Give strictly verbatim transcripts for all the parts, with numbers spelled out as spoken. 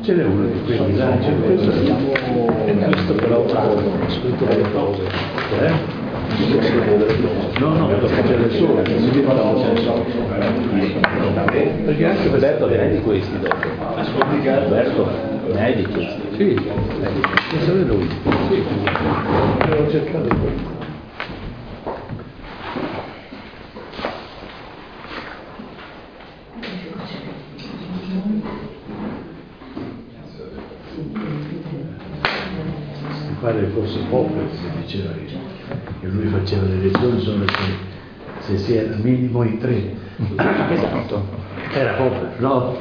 Ce n'è uno di quelli, dai, c'è questo, e questo però ha scritto delle cose. Eh? No, no, lo faccio del sole, si vede quando c'è il sole. Perché anche Alberto ne hai di questi dopo. Alberto, ne hai di questi? Sì. Questo è lui. Sì. Devo cercare questo. Mi pare fosse Popper che diceva che lui faceva le lezioni solo se, se si era minimo in tre. Esatto. Era Popper, no?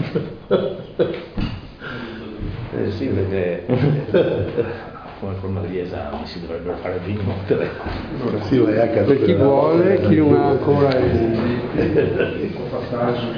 Eh sì, perché come forma di esami si dovrebbero fare minimo tre. Allora, sì, è accaduto, per chi vuole, chi non ha ancora può passare su.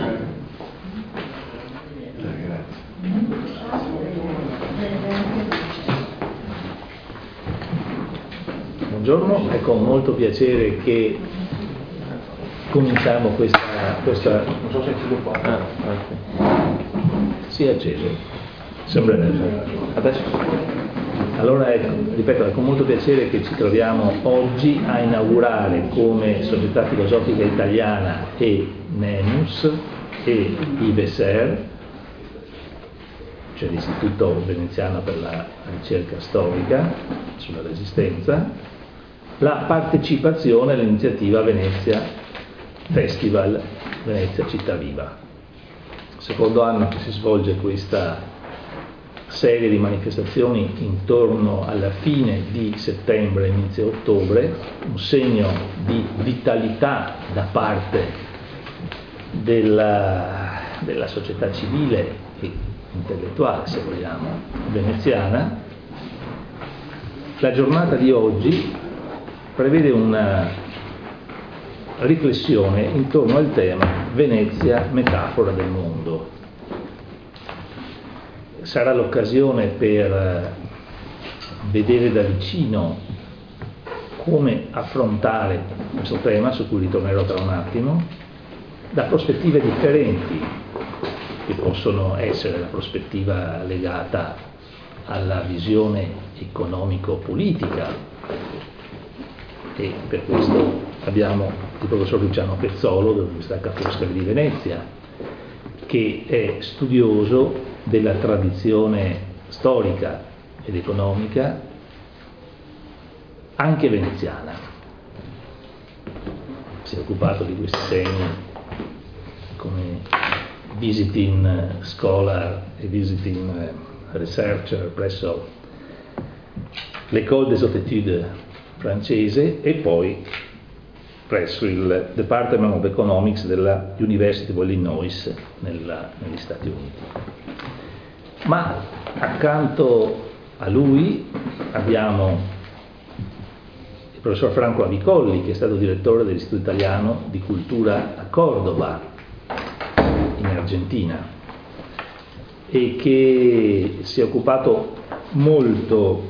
Buongiorno, è con molto piacere che cominciamo questa... questa... Non so se è acceso qua. Ah, okay. Sì, è acceso. Sembra adesso. Allora, ecco, ripeto, è con molto piacere che ci troviamo oggi a inaugurare come Società Filosofica Italiana e Nenus e IVESER, cioè l'Istituto Veneziano per la Ricerca Storica sulla Resistenza, la partecipazione all'iniziativa Venezia Festival, Venezia Città Viva. Secondo anno che si svolge questa serie di manifestazioni intorno alla fine di settembre, inizio ottobre, un segno di vitalità da parte della, della società civile e intellettuale, se vogliamo, veneziana. La giornata di oggi prevede una riflessione intorno al tema Venezia, metafora del mondo. Sarà l'occasione per vedere da vicino come affrontare questo tema, su cui ritornerò tra un attimo, da prospettive differenti, che possono essere la prospettiva legata alla visione economico-politica, e per questo abbiamo il professor Luciano Pezzolo dell'Università Ca' Foscari di Venezia, che è studioso della tradizione storica ed economica anche veneziana. Si è occupato di questi temi come visiting scholar e visiting researcher presso l'École des Hautes Études francese e poi presso il Department of Economics della University of Illinois nella, negli Stati Uniti. Ma accanto a lui abbiamo il professor Franco Avicolli, che è stato direttore dell'Istituto Italiano di Cultura a Córdoba, in Argentina, e che si è occupato molto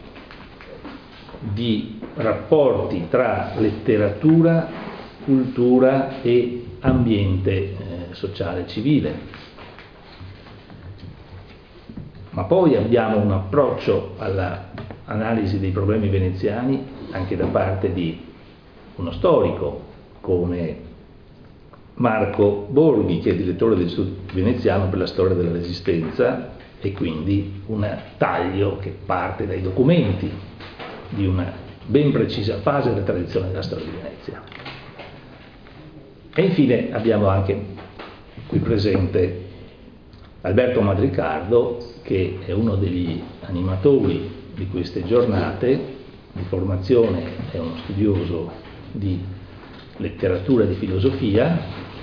di rapporti tra letteratura, cultura e ambiente eh, sociale e civile. Ma poi abbiamo un approccio all'analisi dei problemi veneziani anche da parte di uno storico come Marco Borghi, che è direttore dell'Istituto Veneziano per la Storia della Resistenza, e quindi un taglio che parte dai documenti di una ben precisa fase della tradizione della storia di Venezia. E infine abbiamo anche qui presente Alberto Madricardo, che è uno degli animatori di queste giornate, di formazione è uno studioso di letteratura e di filosofia,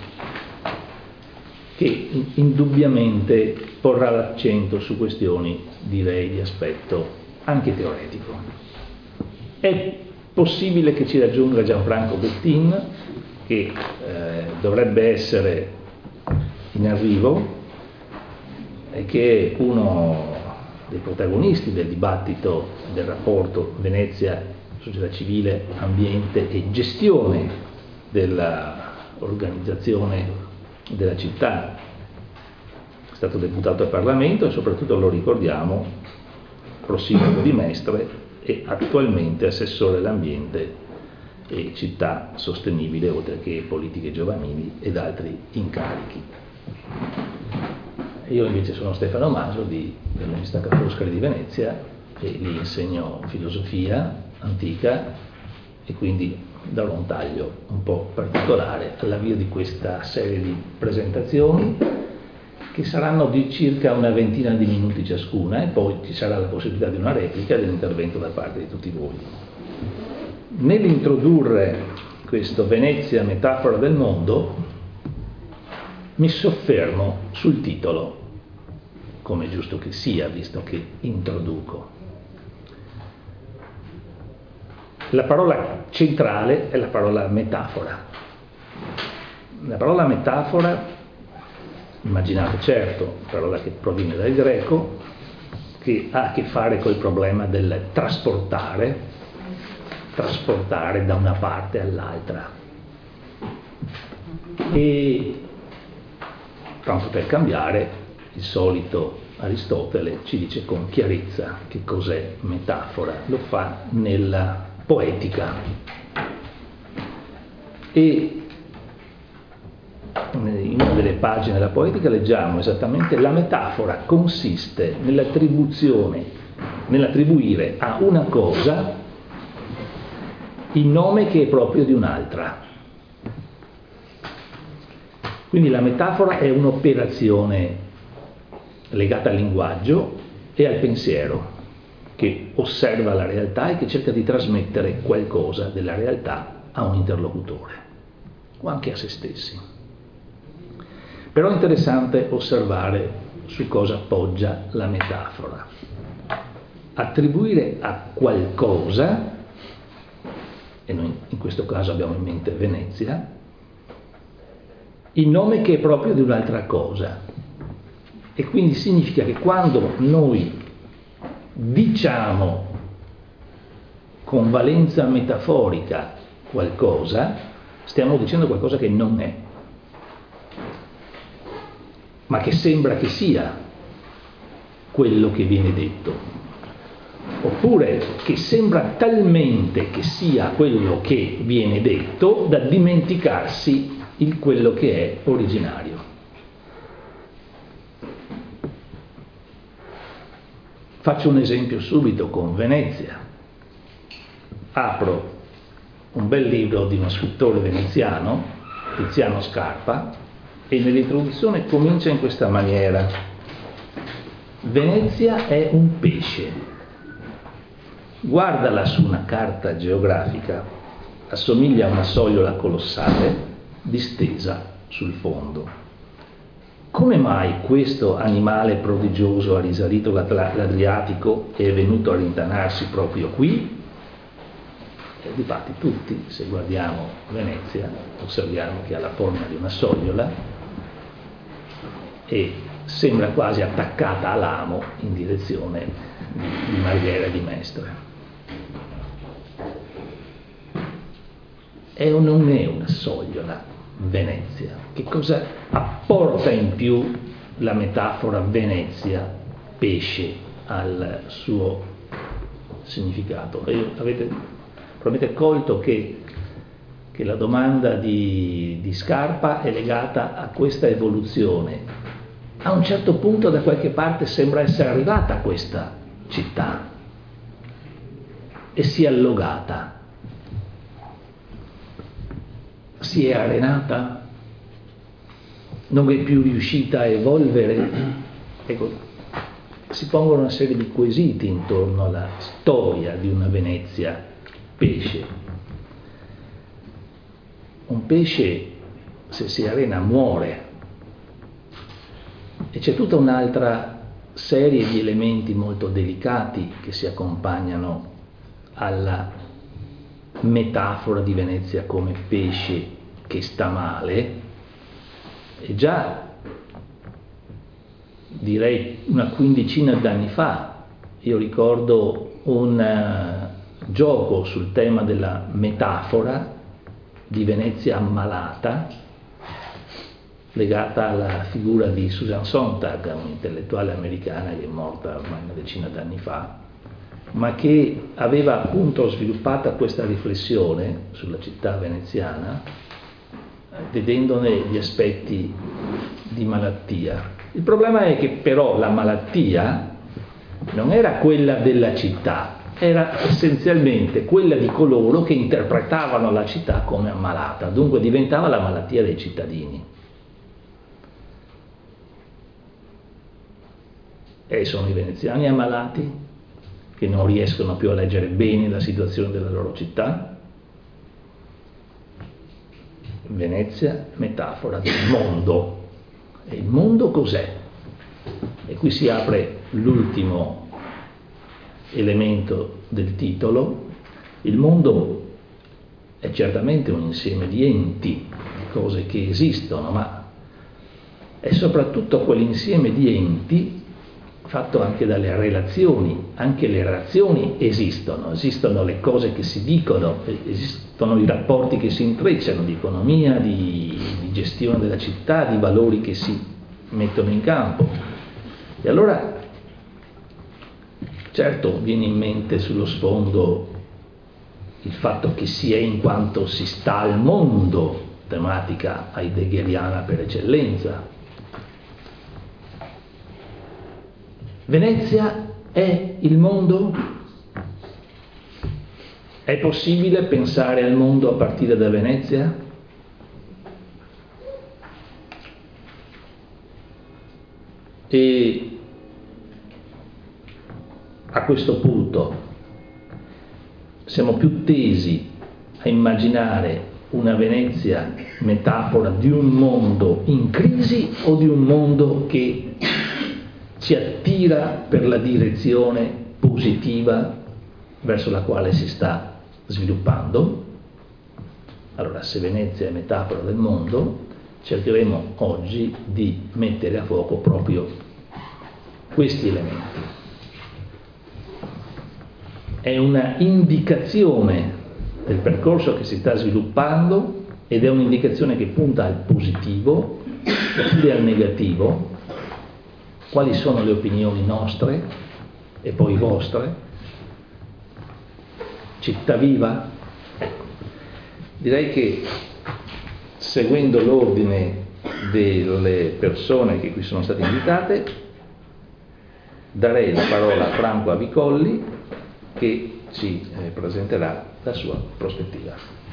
che indubbiamente porrà l'accento su questioni, direi, di aspetto anche teoretico. È possibile che ci raggiunga Gianfranco Bettin, che eh, dovrebbe essere in arrivo e che è uno dei protagonisti del dibattito del rapporto Venezia, società civile, ambiente e gestione dell'organizzazione della città stato deputato al Parlamento e soprattutto lo ricordiamo prosindaco di Mestre e attualmente assessore all'ambiente e città sostenibile, oltre che politiche giovanili ed altri incarichi. Io invece sono Stefano Maso di, dell'Università Ca' Foscari di Venezia e lì insegno filosofia antica e quindi darò un taglio un po' particolare all'avvio di questa serie di presentazioni che saranno di circa una ventina di minuti ciascuna e poi ci sarà la possibilità di una replica e dell'intervento da parte di tutti voi. Nell'introdurre questo Venezia metafora del mondo mi soffermo sul titolo, come è giusto che sia, visto che introduco. La parola centrale è la parola metafora. La parola metafora, immaginate certo, parola che proviene dal greco, che ha a che fare col problema del trasportare, trasportare da una parte all'altra. E, tanto per cambiare, il solito Aristotele ci dice con chiarezza che cos'è metafora, lo fa nella poetica. E in una delle pagine della poetica leggiamo esattamente: la metafora consiste nell'attribuzione, nell'attribuire a una cosa il nome che è proprio di un'altra. Quindi la metafora è un'operazione legata al linguaggio e al pensiero, che osserva la realtà e che cerca di trasmettere qualcosa della realtà a un interlocutore o anche a se stessi. Però è interessante osservare su cosa poggia la metafora. Attribuire a qualcosa, e noi in questo caso abbiamo in mente Venezia, il nome che è proprio di un'altra cosa. E quindi significa che quando noi diciamo con valenza metaforica qualcosa, stiamo dicendo qualcosa che non è, ma che sembra che sia quello che viene detto, oppure che sembra talmente che sia quello che viene detto da dimenticarsi il quello che è originario. Faccio un esempio subito con Venezia. Apro un bel libro di uno scrittore veneziano, Tiziano Scarpa, e nell'introduzione comincia in questa maniera: Venezia è un pesce. Guardala su una carta geografica, assomiglia a una sogliola colossale distesa sul fondo. Come mai questo animale prodigioso ha risalito l'Adriatico e è venuto a rintanarsi proprio qui? E difatti tutti, se guardiamo Venezia, osserviamo che ha la forma di una sogliola e sembra quasi attaccata a Lamo in direzione di Marghera di Mestre. E non è una sogliola Venezia. Che cosa apporta in più la metafora Venezia, pesce, al suo significato? E avete probabilmente colto che, che la domanda di, di Scarpa è legata a questa evoluzione. A un certo punto da qualche parte sembra essere arrivata a questa città e si è allogata. Si è arenata, non è più riuscita a evolvere. Ecco, si pongono una serie di quesiti intorno alla storia di una Venezia pesce. Un pesce, se si arena, muore, e c'è tutta un'altra serie di elementi molto delicati che si accompagnano alla metafora di Venezia come pesce che sta male. E già direi una quindicina d'anni fa io ricordo un uh, gioco sul tema della metafora di Venezia ammalata, legata alla figura di Susan Sontag, un'intellettuale americana che è morta ormai una decina d'anni fa, ma che aveva appunto sviluppata questa riflessione sulla città veneziana, vedendone gli aspetti di malattia. Il problema è che però la malattia non era quella della città, era essenzialmente quella di coloro che interpretavano la città come ammalata, dunque diventava la malattia dei cittadini. E sono i veneziani ammalati, che non riescono più a leggere bene la situazione della loro città. Venezia, metafora del mondo. E il mondo cos'è? E qui si apre l'ultimo elemento del titolo. Il mondo è certamente un insieme di enti, di cose che esistono, ma è soprattutto quell'insieme di enti fatto anche dalle relazioni. Anche le relazioni esistono, esistono le cose che si dicono, esistono i rapporti che si intrecciano di economia, di, di gestione della città, di valori che si mettono in campo. E allora, certo, viene in mente sullo sfondo il fatto che si è in quanto si sta al mondo, tematica heideggeriana per eccellenza. Venezia è il mondo? È possibile pensare al mondo a partire da Venezia? E a questo punto siamo più tesi a immaginare una Venezia metafora di un mondo in crisi o di un mondo che ci attira per la direzione positiva verso la quale si sta sviluppando? Allora, se Venezia è metafora del mondo, cercheremo oggi di mettere a fuoco proprio questi elementi. È una indicazione del percorso che si sta sviluppando ed è un'indicazione che punta al positivo oppure al negativo. Quali sono le opinioni nostre e poi vostre? Città viva? Ecco, direi che seguendo l'ordine delle persone che qui sono state invitate, darei la parola a Franco Avicolli che ci eh, presenterà la sua prospettiva.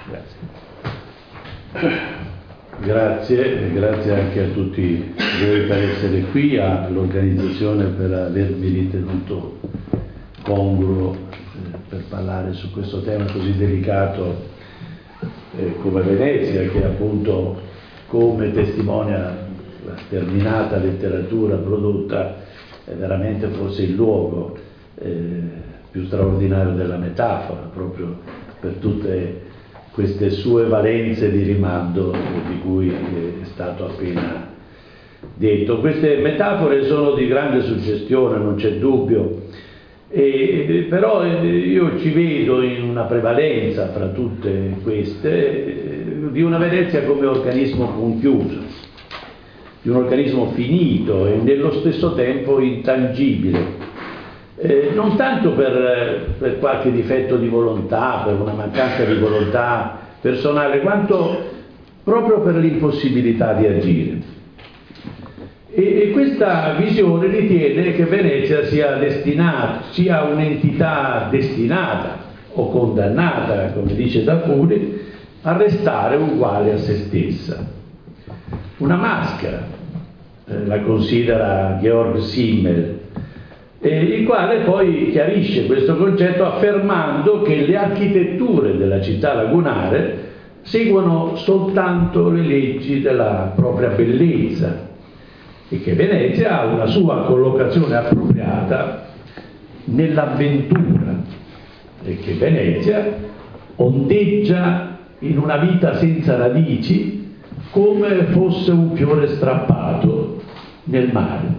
Grazie. Grazie, grazie anche a tutti voi per essere qui, all'organizzazione per avermi ritenuto congruo eh, per parlare su questo tema così delicato eh, come Venezia, che appunto, come testimonia la sterminata letteratura prodotta, è veramente forse il luogo eh, più straordinario della metafora, proprio per tutte queste sue valenze di rimando di cui è stato appena detto. Queste metafore sono di grande suggestione, non c'è dubbio, e, però io ci vedo in una prevalenza fra tutte queste di una Venezia come organismo conchiuso, di un organismo finito e nello stesso tempo intangibile. Eh, non tanto per, per qualche difetto di volontà, per una mancanza di volontà personale, quanto proprio per l'impossibilità di agire. E, e questa visione ritiene che Venezia sia destinata, sia un'entità destinata o condannata, come dice Tafuri, a restare uguale a se stessa. Una maschera, eh, la considera Georg Simmel, il quale poi chiarisce questo concetto affermando che le architetture della città lagunare seguono soltanto le leggi della propria bellezza e che Venezia ha una sua collocazione appropriata nell'avventura e che Venezia ondeggia in una vita senza radici come fosse un fiore strappato nel mare.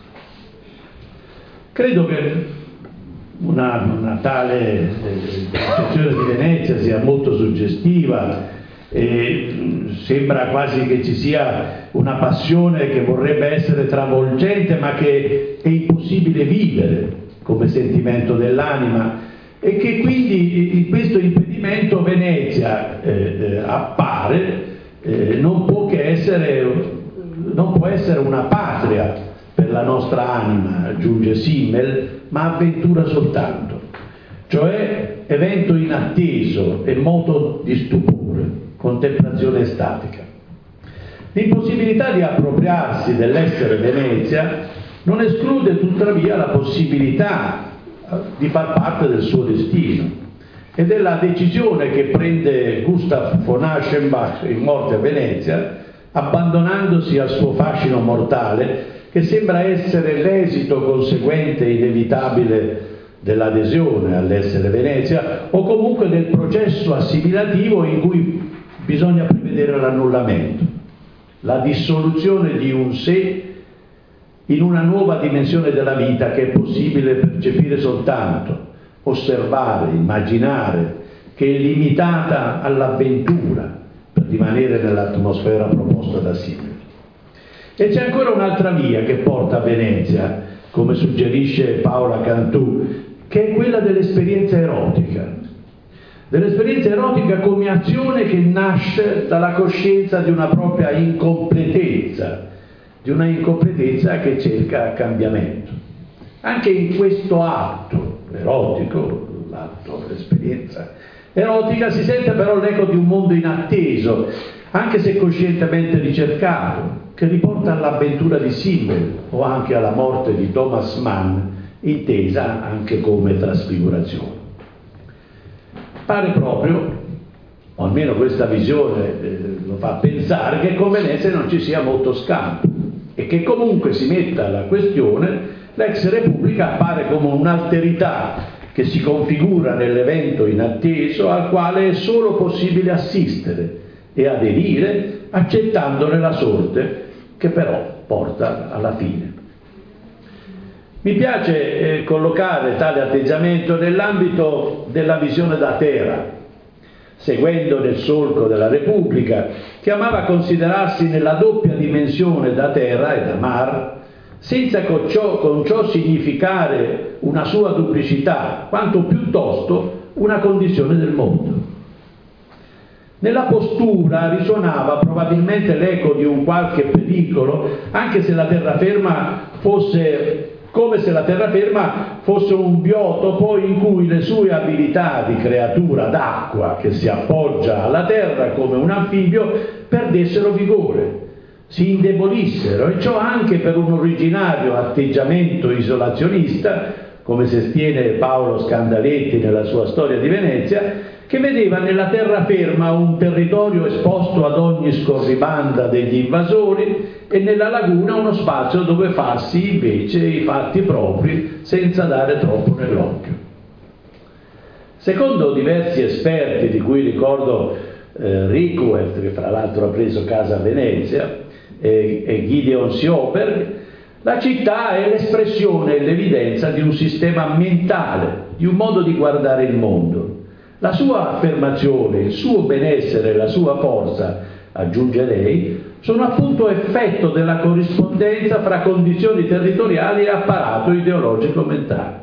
Credo che una, una tale concezione di Venezia sia molto suggestiva E sembra quasi che ci sia una passione che vorrebbe essere travolgente, ma che è impossibile vivere come sentimento dell'anima, e che quindi in questo impedimento Venezia eh, eh, appare eh, non può che essere, non può essere una patria per la nostra anima, aggiunge Simmel, ma avventura soltanto, cioè evento inatteso e moto di stupore, contemplazione estatica. L'impossibilità di appropriarsi dell'essere Venezia non esclude tuttavia la possibilità di far parte del suo destino, ed è la decisione che prende Gustav von Aschenbach in Morte a Venezia, abbandonandosi al suo fascino mortale, che sembra essere l'esito conseguente e inevitabile dell'adesione all'essere Venezia, o comunque del processo assimilativo in cui bisogna prevedere l'annullamento, la dissoluzione di un sé in una nuova dimensione della vita che è possibile percepire soltanto, osservare, immaginare, che è limitata all'avventura per rimanere nell'atmosfera proposta da Simmel. E c'è ancora un'altra via che porta a Venezia, come suggerisce Paola Cantù, che è quella dell'esperienza erotica. Dell'esperienza erotica come azione che nasce dalla coscienza di una propria incompletezza, di una incompletezza che cerca cambiamento. Anche in questo atto erotico, l'atto dell'esperienza erotica, si sente però l'eco di un mondo inatteso, anche se coscientemente ricercato, che riporta all'avventura di Simmel o anche alla morte di Thomas Mann, intesa anche come trasfigurazione. Pare proprio, o almeno questa visione eh, lo fa pensare, che con Venezia non ci sia molto scampo e che comunque si metta la questione, l'ex Repubblica appare come un'alterità che si configura nell'evento inatteso al quale è solo possibile assistere e aderire accettandone la sorte, che però porta alla fine. Mi piace eh, collocare tale atteggiamento nell'ambito della visione da terra, seguendo nel solco della Repubblica, che amava considerarsi nella doppia dimensione da terra e da mar, senza con ciò, con ciò significare una sua duplicità, quanto piuttosto una condizione del mondo. Nella postura risuonava probabilmente l'eco di un qualche pericolo, anche se la terraferma fosse, come se la terraferma fosse un biotopo in cui le sue abilità di creatura d'acqua, che si appoggia alla terra come un anfibio, perdessero vigore, si indebolissero, e ciò anche per un originario atteggiamento isolazionista, come sostiene Paolo Scandaletti nella sua Storia di Venezia, che vedeva nella terraferma un territorio esposto ad ogni scorribanda degli invasori e nella laguna uno spazio dove farsi invece i fatti propri senza dare troppo nell'occhio. Secondo diversi esperti, di cui ricordo eh, Rickwert, che fra l'altro ha preso casa a Venezia, e, e Gideon Sjoberg, la città è l'espressione e l'evidenza di un sistema mentale, di un modo di guardare il mondo. La sua affermazione, il suo benessere e la sua forza, aggiungerei, sono appunto effetto della corrispondenza fra condizioni territoriali e apparato ideologico mentale.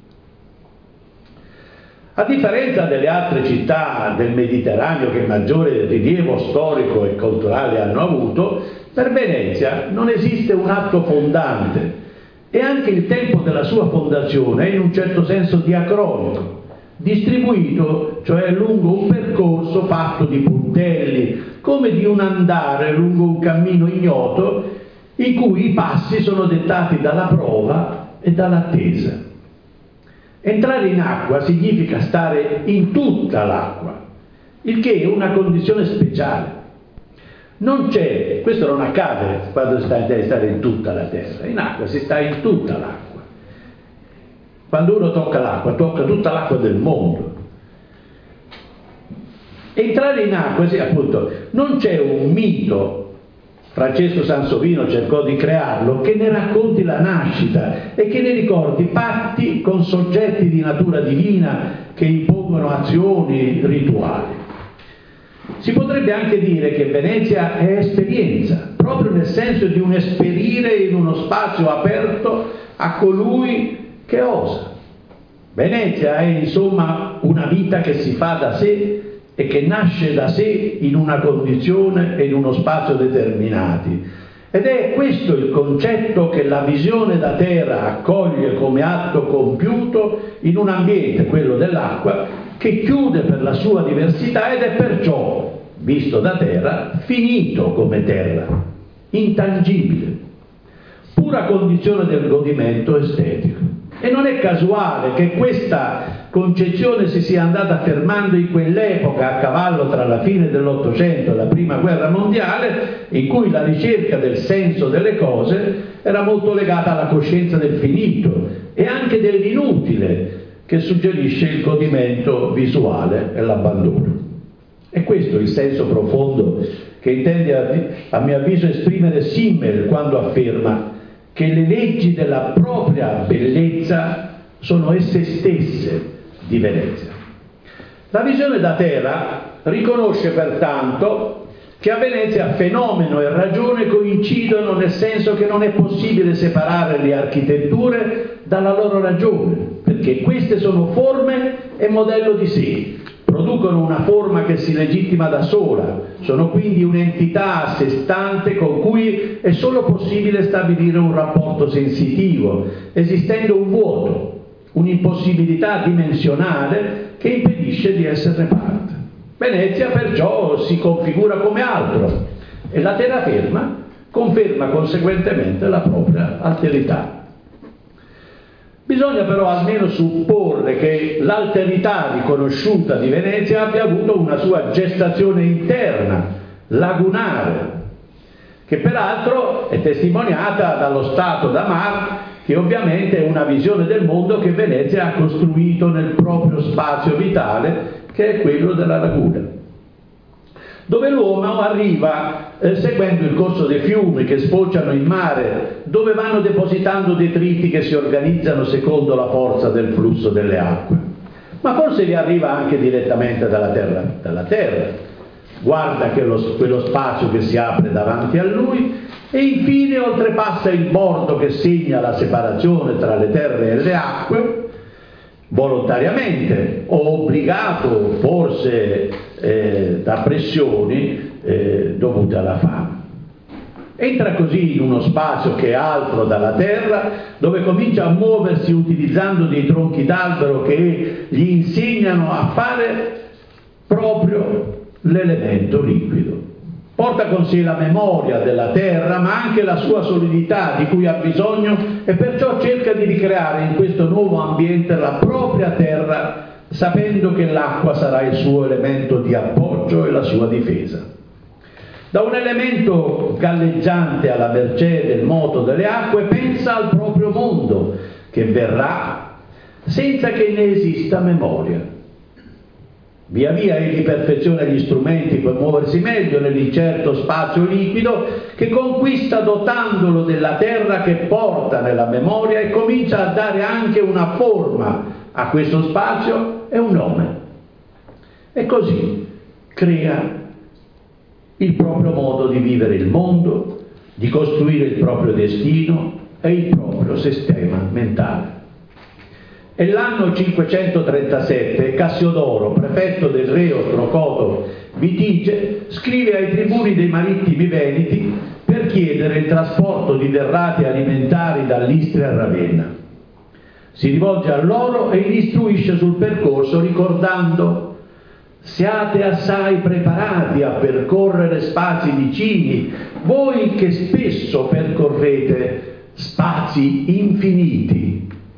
A differenza delle altre città del Mediterraneo che maggiore rilievo storico e culturale hanno avuto, per Venezia non esiste un atto fondante e anche il tempo della sua fondazione è in un certo senso diacronico, distribuito cioè lungo un percorso fatto di puntelli, come di un andare lungo un cammino ignoto in cui i passi sono dettati dalla prova e dall'attesa. Entrare in acqua significa stare in tutta l'acqua, il che è una condizione speciale. Non c'è, questo non accade quando si sta in terra, stare in tutta la terra, in acqua si sta in tutta l'acqua. Quando uno tocca l'acqua, tocca tutta l'acqua del mondo. Entrare in acqua, sì, appunto, non c'è un mito, Francesco Sansovino cercò di crearlo, che ne racconti la nascita e che ne ricordi patti con soggetti di natura divina che impongono azioni rituali. Si potrebbe anche dire che Venezia è esperienza, proprio nel senso di un esperire in uno spazio aperto a colui che osa. Venezia è insomma una vita che si fa da sé e che nasce da sé in una condizione e in uno spazio determinati. Ed è questo il concetto che la visione da terra accoglie come atto compiuto in un ambiente, quello dell'acqua, che chiude per la sua diversità ed è perciò, visto da terra, finito come terra, intangibile, pura condizione del godimento estetico. E non è casuale che questa concezione si sia andata affermando in quell'epoca, a cavallo tra la fine dell'Ottocento e la Prima Guerra Mondiale, in cui la ricerca del senso delle cose era molto legata alla coscienza del finito e anche dell'inutile, che suggerisce il godimento visuale e l'abbandono. E questo è il senso profondo che intende, a mio avviso, esprimere Simmel quando afferma che le leggi della propria bellezza sono esse stesse di Venezia. La visione da terra riconosce pertanto che a Venezia fenomeno e ragione coincidono, nel senso che non è possibile separare le architetture dalla loro ragione, perché queste sono forme e modello di sé, producono una forma che si legittima da sola, sono quindi un'entità a sé stante con cui è solo possibile stabilire un rapporto sensitivo, esistendo un vuoto, un'impossibilità dimensionale che impedisce di esserne parte. Venezia perciò si configura come altro e la terraferma conferma conseguentemente la propria alterità. Bisogna però almeno supporre che l'alterità riconosciuta di Venezia abbia avuto una sua gestazione interna, lagunare, che peraltro è testimoniata dallo stato d'Amar, che ovviamente è una visione del mondo che Venezia ha costruito nel proprio spazio vitale, che è quello della laguna, dove l'uomo arriva eh, seguendo il corso dei fiumi che sfociano in mare, dove vanno depositando detriti che si organizzano secondo la forza del flusso delle acque. Ma forse vi arriva anche direttamente dalla terra, dalla terra. Guarda che lo, quello spazio che si apre davanti a lui e infine oltrepassa il bordo che segna la separazione tra le terre e le acque, volontariamente o obbligato forse eh, da pressioni eh, dovute alla fame. Entra così in uno spazio che è altro dalla terra, dove comincia a muoversi utilizzando dei tronchi d'albero che gli insegnano a fare proprio l'elemento liquido. Porta con sé la memoria della terra, ma anche la sua solidità di cui ha bisogno, e perciò cerca di ricreare in questo nuovo ambiente la propria terra, sapendo che l'acqua sarà il suo elemento di appoggio e la sua difesa. Da un elemento galleggiante alla mercé del moto delle acque, pensa al proprio mondo, che verrà senza che ne esista memoria. Via via egli perfeziona gli strumenti per muoversi meglio nell'incerto spazio liquido, che conquista dotandolo della terra che porta nella memoria, e comincia a dare anche una forma a questo spazio e un nome. E così crea il proprio modo di vivere il mondo, di costruire il proprio destino e il proprio sistema mentale. È l'anno cinquecentotrentasette e Cassiodoro, prefetto del re Ostrocoto Vitige, scrive ai tribuni dei marittimi veneti per chiedere il trasporto di derrate alimentari dall'Istria a Ravenna. Si rivolge a loro e li istruisce sul percorso ricordando: siate assai preparati a percorrere spazi vicini, voi che spesso percorrete spazi infiniti.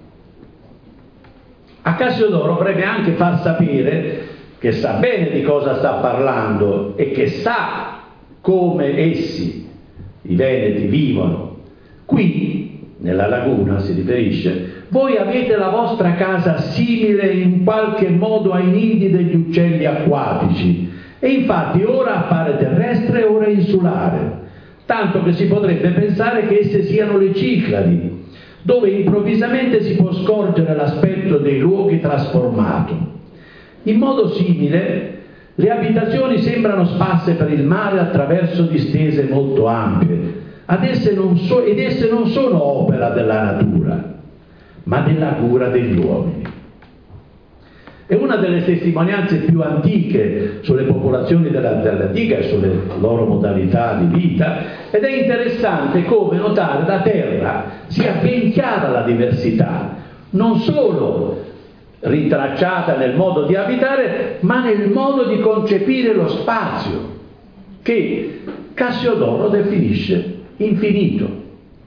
A Cassiodoro prega anche far sapere che sa bene di cosa sta parlando e che sa come essi, i veneti, vivono. Qui, nella laguna, si riferisce, voi avete la vostra casa simile in qualche modo ai nidi degli uccelli acquatici, e infatti ora appare terrestre, ora insulare, tanto che si potrebbe pensare che esse siano le Cicladi, dove improvvisamente si può scorgere l'aspetto dei luoghi trasformato. In modo simile Le abitazioni sembrano sparse per il mare attraverso distese molto ampie, ad esse non so, ed esse non sono opera della natura, ma della cura degli uomini. È una delle testimonianze più antiche sulle popolazioni della Terra antica e sulle loro modalità di vita, ed è interessante come notare la Terra sia ben chiara la diversità, non solo ritracciata nel modo di abitare, ma nel modo di concepire lo spazio, che Cassiodoro definisce infinito.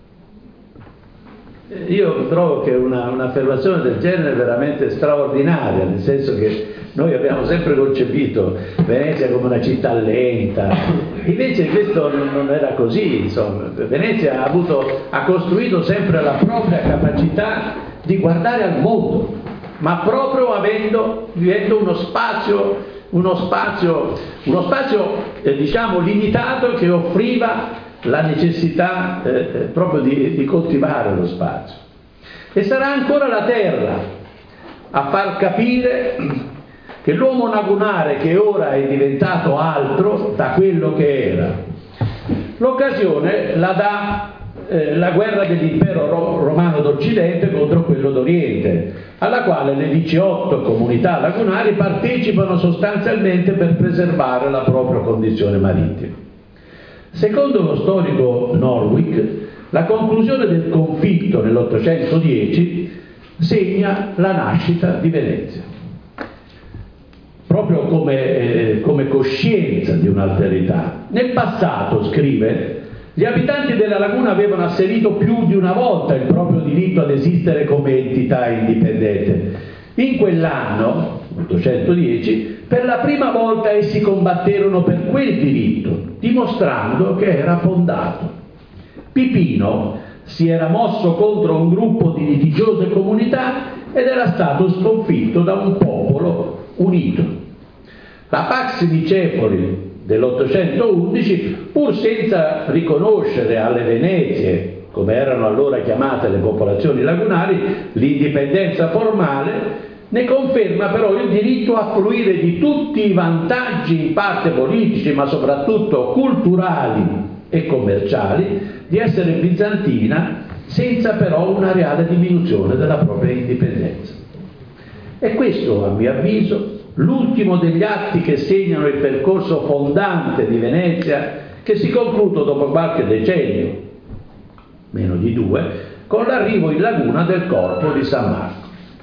Io trovo che una, un'affermazione del genere è veramente straordinaria, nel senso che noi abbiamo sempre concepito Venezia come una città lenta, invece questo non, non era così, insomma. Venezia ha, avuto, ha costruito sempre la propria capacità di guardare al mondo, ma proprio avendo, vivendo uno spazio, uno spazio, uno spazio eh, diciamo limitato, che offriva la necessità eh, proprio di, di coltivare lo spazio. E sarà ancora la terra a far capire che l'uomo lagunare, che ora è diventato altro da quello che era. L'occasione la dà eh, la guerra dell'impero ro- romano d'Occidente contro quello d'Oriente, alla quale le diciotto comunità lagunari partecipano sostanzialmente per preservare la propria condizione marittima. Secondo lo storico Norwick, la conclusione del conflitto nell'ottocentodieci segna la nascita di Venezia, proprio come, eh, come coscienza di un'alterità. Nel passato, scrive, gli abitanti della laguna avevano asserito più di una volta il proprio diritto ad esistere come entità indipendente. In quell'anno, ottocentodieci, per la prima volta essi combatterono per quel diritto, dimostrando che era fondato. Pipino si era mosso contro un gruppo di litigiose comunità ed era stato sconfitto da un popolo unito. La Pax Nicefori dell'ottocentoundici, pur senza riconoscere alle Venezie, come erano allora chiamate le popolazioni lagunari, l'indipendenza formale, ne conferma però il diritto a fruire di tutti i vantaggi, in parte politici ma soprattutto culturali e commerciali, di essere bizantina, senza però una reale diminuzione della propria indipendenza. E questo, a mio avviso, l'ultimo degli atti che segnano il percorso fondante di Venezia, che si conclude dopo qualche decennio, meno di due, con l'arrivo in laguna del corpo di San Marco.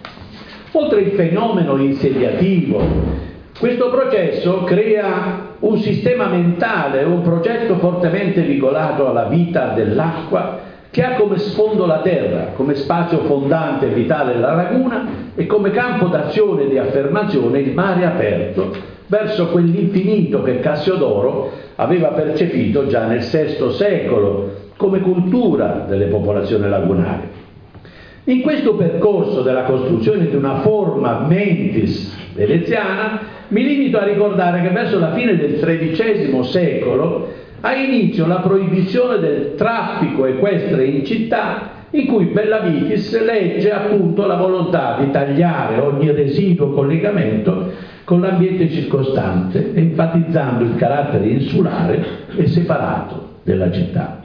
Oltre il fenomeno insediativo, questo processo crea un sistema mentale, un progetto fortemente vincolato alla vita dell'acqua, che ha come sfondo la terra, come spazio fondante e vitale la laguna e come campo d'azione e di affermazione il mare aperto verso quell'infinito che Cassiodoro aveva percepito già nel sesto secolo come cultura delle popolazioni lagunari. In questo percorso della costruzione di una forma mentis veneziana mi limito a ricordare che verso la fine del tredicesimo secolo ha inizio la proibizione del traffico equestre in città, in cui Bellavitis legge appunto la volontà di tagliare ogni residuo collegamento con l'ambiente circostante, enfatizzando il carattere insulare e separato della città.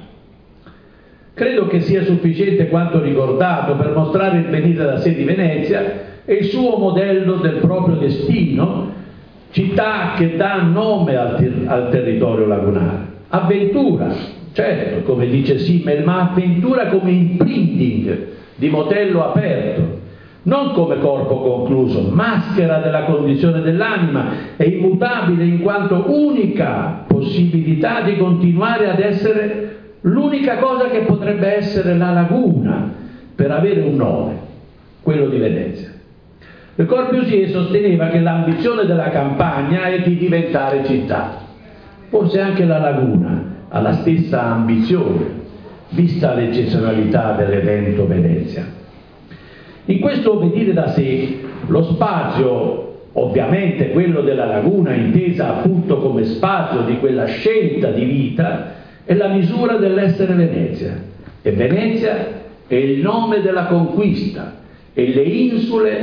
Credo che sia sufficiente quanto ricordato per mostrare il venire da sé di Venezia e il suo modello del proprio destino, città che dà nome al, ter- al territorio lagunare. Avventura, certo, come dice Simmel, ma avventura come imprinting di modello aperto, non come corpo concluso, maschera della condizione dell'anima e immutabile in quanto unica possibilità di continuare ad essere l'unica cosa che potrebbe essere la laguna per avere un nome, quello di Venezia. Le Corbusier sosteneva che l'ambizione della campagna è di diventare città. Forse anche la laguna ha la stessa ambizione, vista l'eccezionalità dell'evento Venezia. In questo venire da sé, lo spazio, ovviamente quello della laguna, intesa appunto come spazio di quella scelta di vita, è la misura dell'essere Venezia. E Venezia è il nome della conquista, e le insule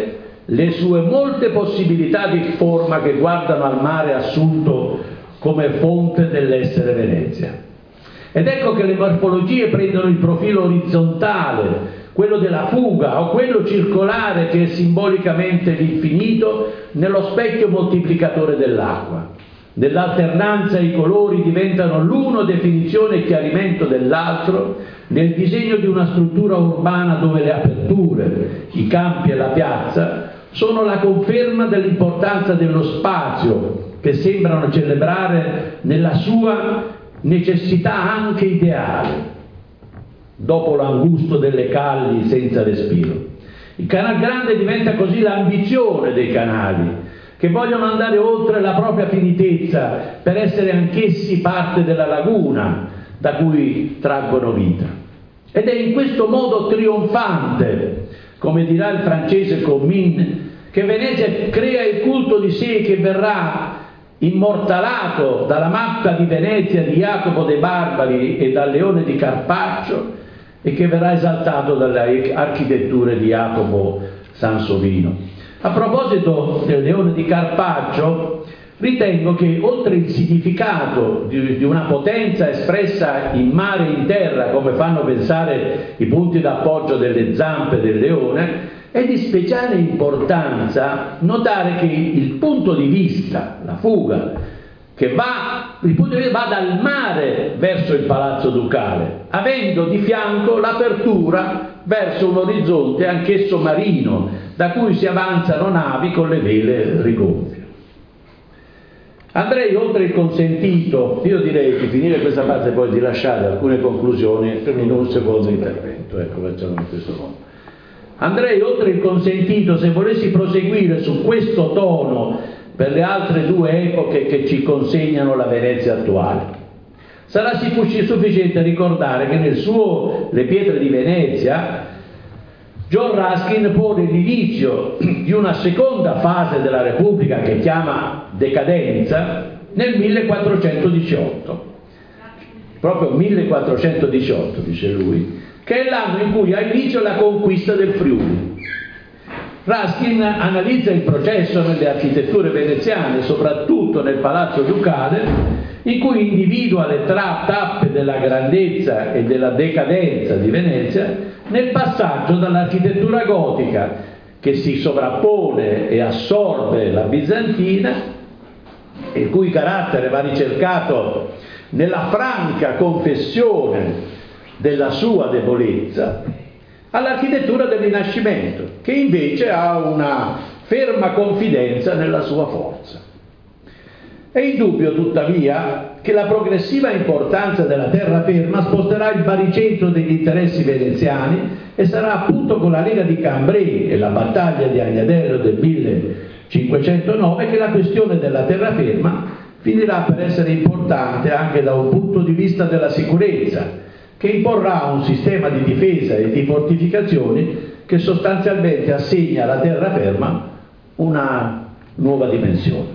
le sue molte possibilità di forma che guardano al mare assunto come fonte dell'essere Venezia. Ed ecco che le morfologie prendono il profilo orizzontale, quello della fuga, o quello circolare che è simbolicamente l'infinito nello specchio moltiplicatore dell'acqua. Nell'alternanza i colori diventano l'uno definizione e chiarimento dell'altro nel disegno di una struttura urbana dove le aperture, i campi e la piazza sono la conferma dell'importanza dello spazio che sembrano celebrare nella sua necessità anche ideale, dopo l'angusto delle calli senza respiro. Il Canal Grande diventa così l'ambizione dei canali, che vogliono andare oltre la propria finitezza per essere anch'essi parte della laguna da cui traggono vita. Ed è in questo modo trionfante, come dirà il francese Commin, che Venezia crea il culto di sé che verrà immortalato dalla mappa di Venezia di Jacopo de Barbari e dal Leone di Carpaccio e che verrà esaltato dalle architetture di Jacopo Sansovino. A proposito del Leone di Carpaccio, ritengo che oltre il significato di, di una potenza espressa in mare e in terra, come fanno pensare i punti d'appoggio delle zampe del leone, è di speciale importanza notare che il punto di vista, la fuga, che va, il punto di vista va dal mare verso il Palazzo Ducale, avendo di fianco l'apertura verso un orizzonte anch'esso marino, da cui si avanzano navi con le vele rigonfie. Andrei oltre il consentito, io direi di finire questa parte e poi di lasciare alcune conclusioni in un secondo intervento, ecco, facciamo in questo modo. Andrei oltre il consentito se volessi proseguire su questo tono per le altre due epoche che ci consegnano la Venezia attuale. Sarà sufficiente ricordare che nel suo Le pietre di Venezia John Ruskin pone l'inizio di una seconda fase della Repubblica che chiama decadenza nel millequattrocentodiciotto, proprio millequattrocentodiciotto dice lui, che è l'anno in cui ha inizio la conquista del Friuli. Ruskin analizza il processo nelle architetture veneziane, soprattutto nel Palazzo Ducale, in cui individua le tra tappe della grandezza e della decadenza di Venezia nel passaggio dall'architettura gotica, che si sovrappone e assorbe la bizantina, il cui carattere va ricercato nella franca confessione della sua debolezza, all'architettura del Rinascimento, che invece ha una ferma confidenza nella sua forza. È indubbio, tuttavia, che la progressiva importanza della terraferma sposterà il baricentro degli interessi veneziani e sarà appunto con la Lega di Cambrai e la battaglia di Agnadello del millecinquecentonove che la questione della terraferma finirà per essere importante anche da un punto di vista della sicurezza, che imporrà un sistema di difesa e di fortificazioni che sostanzialmente assegna alla terraferma una nuova dimensione.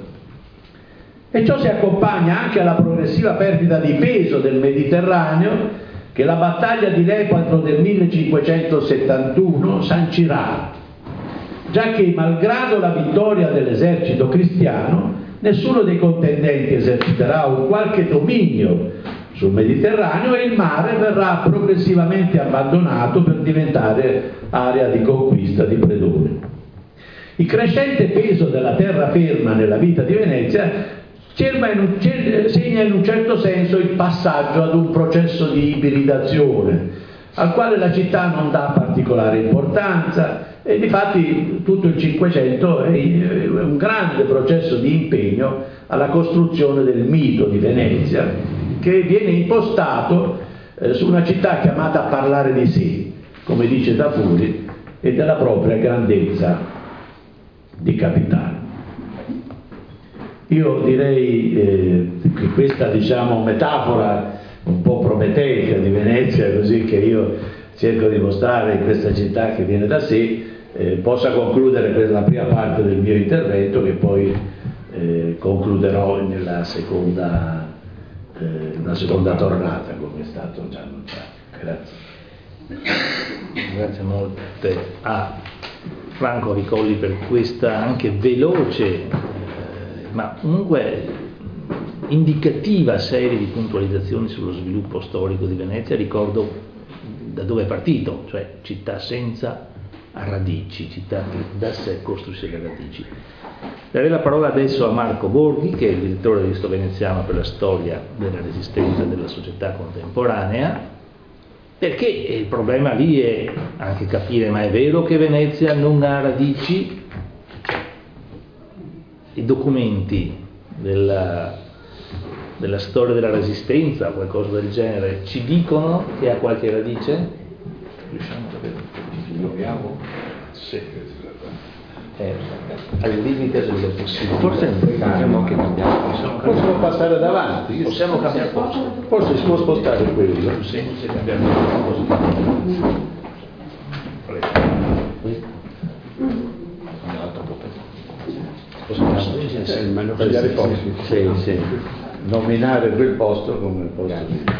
E ciò si accompagna anche alla progressiva perdita di peso del Mediterraneo che la battaglia di Lepanto del millecinquecentosettantuno sancirà, già che malgrado la vittoria dell'esercito cristiano, nessuno dei contendenti eserciterà un qualche dominio sul Mediterraneo e il mare verrà progressivamente abbandonato per diventare area di conquista di predoni. Il crescente peso della terraferma nella vita di Venezia segna in un certo senso il passaggio ad un processo di ibridazione al quale la città non dà particolare importanza e difatti tutto il Cinquecento è un grande processo di impegno alla costruzione del mito di Venezia, che viene impostato eh, su una città chiamata a parlare di sé, come dice Tafuri, e della propria grandezza di capitale. Io direi eh, che questa, diciamo, metafora un po' prometeica di Venezia, così che io cerco di mostrare in questa città che viene da sé, eh, possa concludere per la prima parte del mio intervento, che poi eh, concluderò nella seconda, eh, una seconda tornata, come è stato già annunciato. Grazie. Grazie molte. Ah. Franco Ricolli per questa anche veloce, eh, ma comunque indicativa serie di puntualizzazioni sullo sviluppo storico di Venezia. Ricordo da dove è partito, cioè città senza radici, città che da sé costruisce le radici. Darei la parola adesso a Marco Borghi, che è il direttore del Registro Veneziano per la storia della resistenza della società contemporanea, perché il problema lì è anche capire, ma è vero che Venezia non ha radici? I documenti della, della storia della resistenza o qualcosa del genere ci dicono che ha qualche radice? Riusciamo a vedere? Proviamo? Sì. Eh, al limite del possibile. Forse dobbiamo anche cambiare. Possono passare davanti. Possiamo cambiare posto. Forse si può spostare quello. Più semplice cambiare posto. Prego. Un altro po'. È meglio cambiare posto. Sì, sì. Nominare quel posto come posto.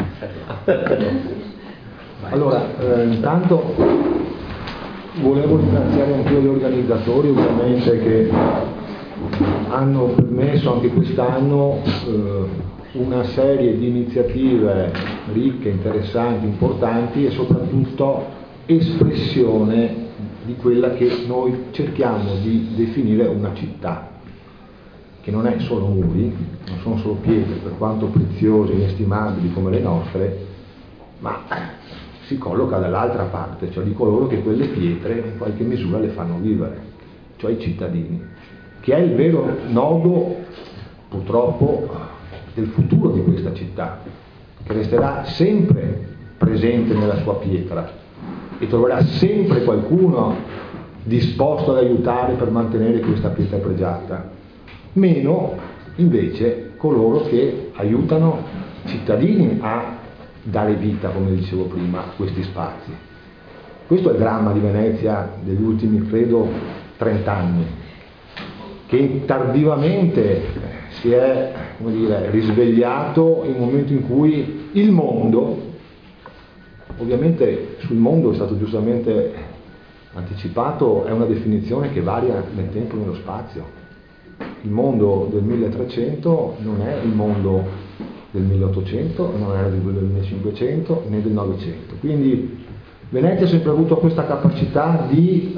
Allora, eh, intanto volevo ringraziare anch'io gli organizzatori, ovviamente, che hanno permesso anche quest'anno eh, una serie di iniziative ricche, interessanti, importanti e soprattutto espressione di quella che noi cerchiamo di definire una città, che non è solo muri, non sono solo pietre, per quanto preziose e inestimabili come le nostre, ma si colloca dall'altra parte, cioè di coloro che quelle pietre in qualche misura le fanno vivere, cioè i cittadini, che è il vero nodo, purtroppo, del futuro di questa città, che resterà sempre presente nella sua pietra e troverà sempre qualcuno disposto ad aiutare per mantenere questa pietra pregiata, meno invece coloro che aiutano cittadini a dare vita, come dicevo prima, a questi spazi. Questo è il dramma di Venezia degli ultimi, credo, trent'anni, che tardivamente si è, come dire, risvegliato in un momento in cui il mondo, ovviamente sul mondo è stato giustamente anticipato, è una definizione che varia nel tempo e nello spazio. Il mondo del milletrecento non è il mondo del milleottocento, non era di quello del millecinquecento né del novecento. Quindi Venezia ha sempre avuto questa capacità di eh,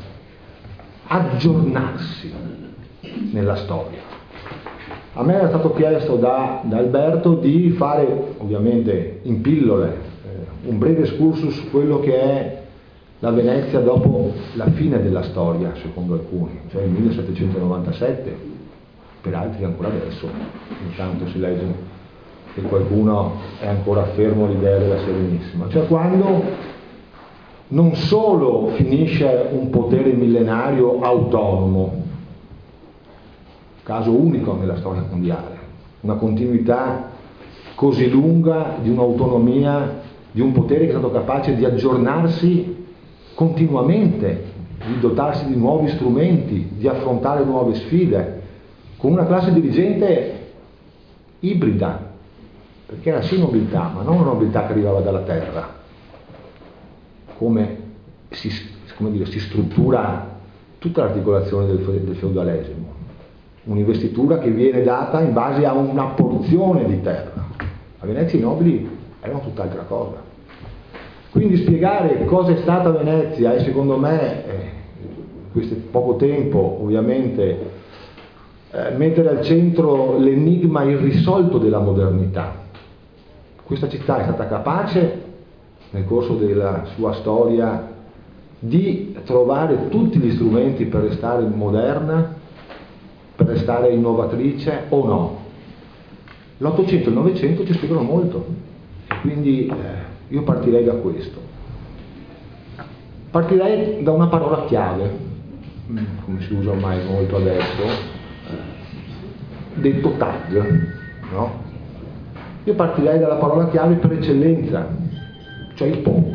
aggiornarsi nella storia. A me era stato chiesto da, da Alberto di fare, ovviamente in pillole, eh, un breve excursus su quello che è la Venezia dopo la fine della storia, secondo alcuni, cioè il millesettecentonovantasette, per altri ancora adesso, intanto si legge che qualcuno è ancora fermo all'idea della Serenissima, cioè quando non solo finisce un potere millenario autonomo, caso unico nella storia mondiale, una continuità così lunga di un'autonomia, di un potere che è stato capace di aggiornarsi continuamente, di dotarsi di nuovi strumenti, di affrontare nuove sfide, con una classe dirigente ibrida, perché era sì nobiltà, ma non una nobiltà che arrivava dalla terra, come si, come dire, si struttura tutta l'articolazione del, del feudalesimo, un'investitura che viene data in base a una porzione di terra. A Venezia i nobili erano tutt'altra cosa. Quindi spiegare cosa è stata Venezia e secondo me, eh, in questo poco tempo ovviamente, eh, mettere al centro l'enigma irrisolto della modernità. Questa città è stata capace, nel corso della sua storia, di trovare tutti gli strumenti per restare moderna, per restare innovatrice o no? L'Ottocento e il Novecento ci spiegano molto, quindi eh, io partirei da questo. Partirei da una parola chiave, come si usa ormai molto adesso, detto tag, no? Io partirei dalla parola chiave per eccellenza, cioè il ponte.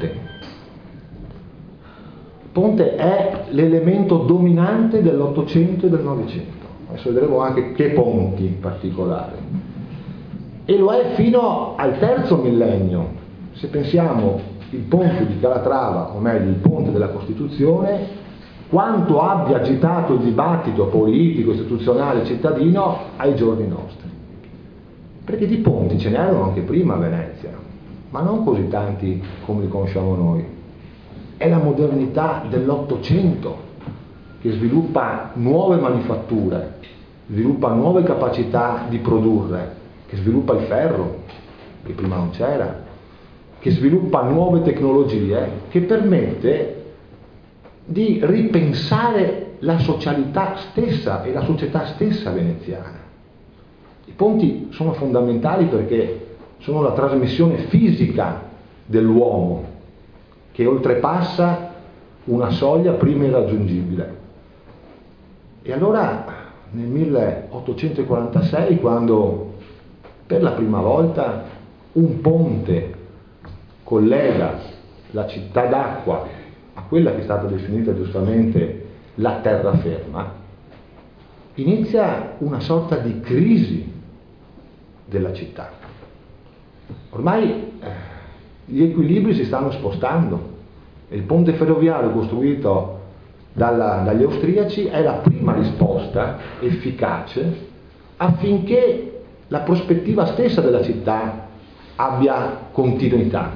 Il ponte è l'elemento dominante dell'Ottocento e del Novecento. Adesso vedremo anche che ponti in particolare. E lo è fino al terzo millennio. Se pensiamo il ponte di Calatrava, o meglio il ponte della Costituzione, quanto abbia agitato il dibattito politico, istituzionale, cittadino ai giorni nostri. Perché di ponti ce n'erano anche prima a Venezia, ma non così tanti come li conosciamo noi. È la modernità dell'Ottocento che sviluppa nuove manifatture, sviluppa nuove capacità di produrre, che sviluppa il ferro, che prima non c'era, che sviluppa nuove tecnologie, che permette di ripensare la socialità stessa e la società stessa veneziana. I ponti sono fondamentali perché sono la trasmissione fisica dell'uomo che oltrepassa una soglia prima irraggiungibile. E allora nel milleottocentoquarantasei, quando per la prima volta un ponte collega la città d'acqua a quella che è stata definita giustamente la terraferma, inizia una sorta di crisi della città. Ormai eh, gli equilibri si stanno spostando e il ponte ferroviario costruito dalla, dagli austriaci è la prima risposta efficace affinché la prospettiva stessa della città abbia continuità.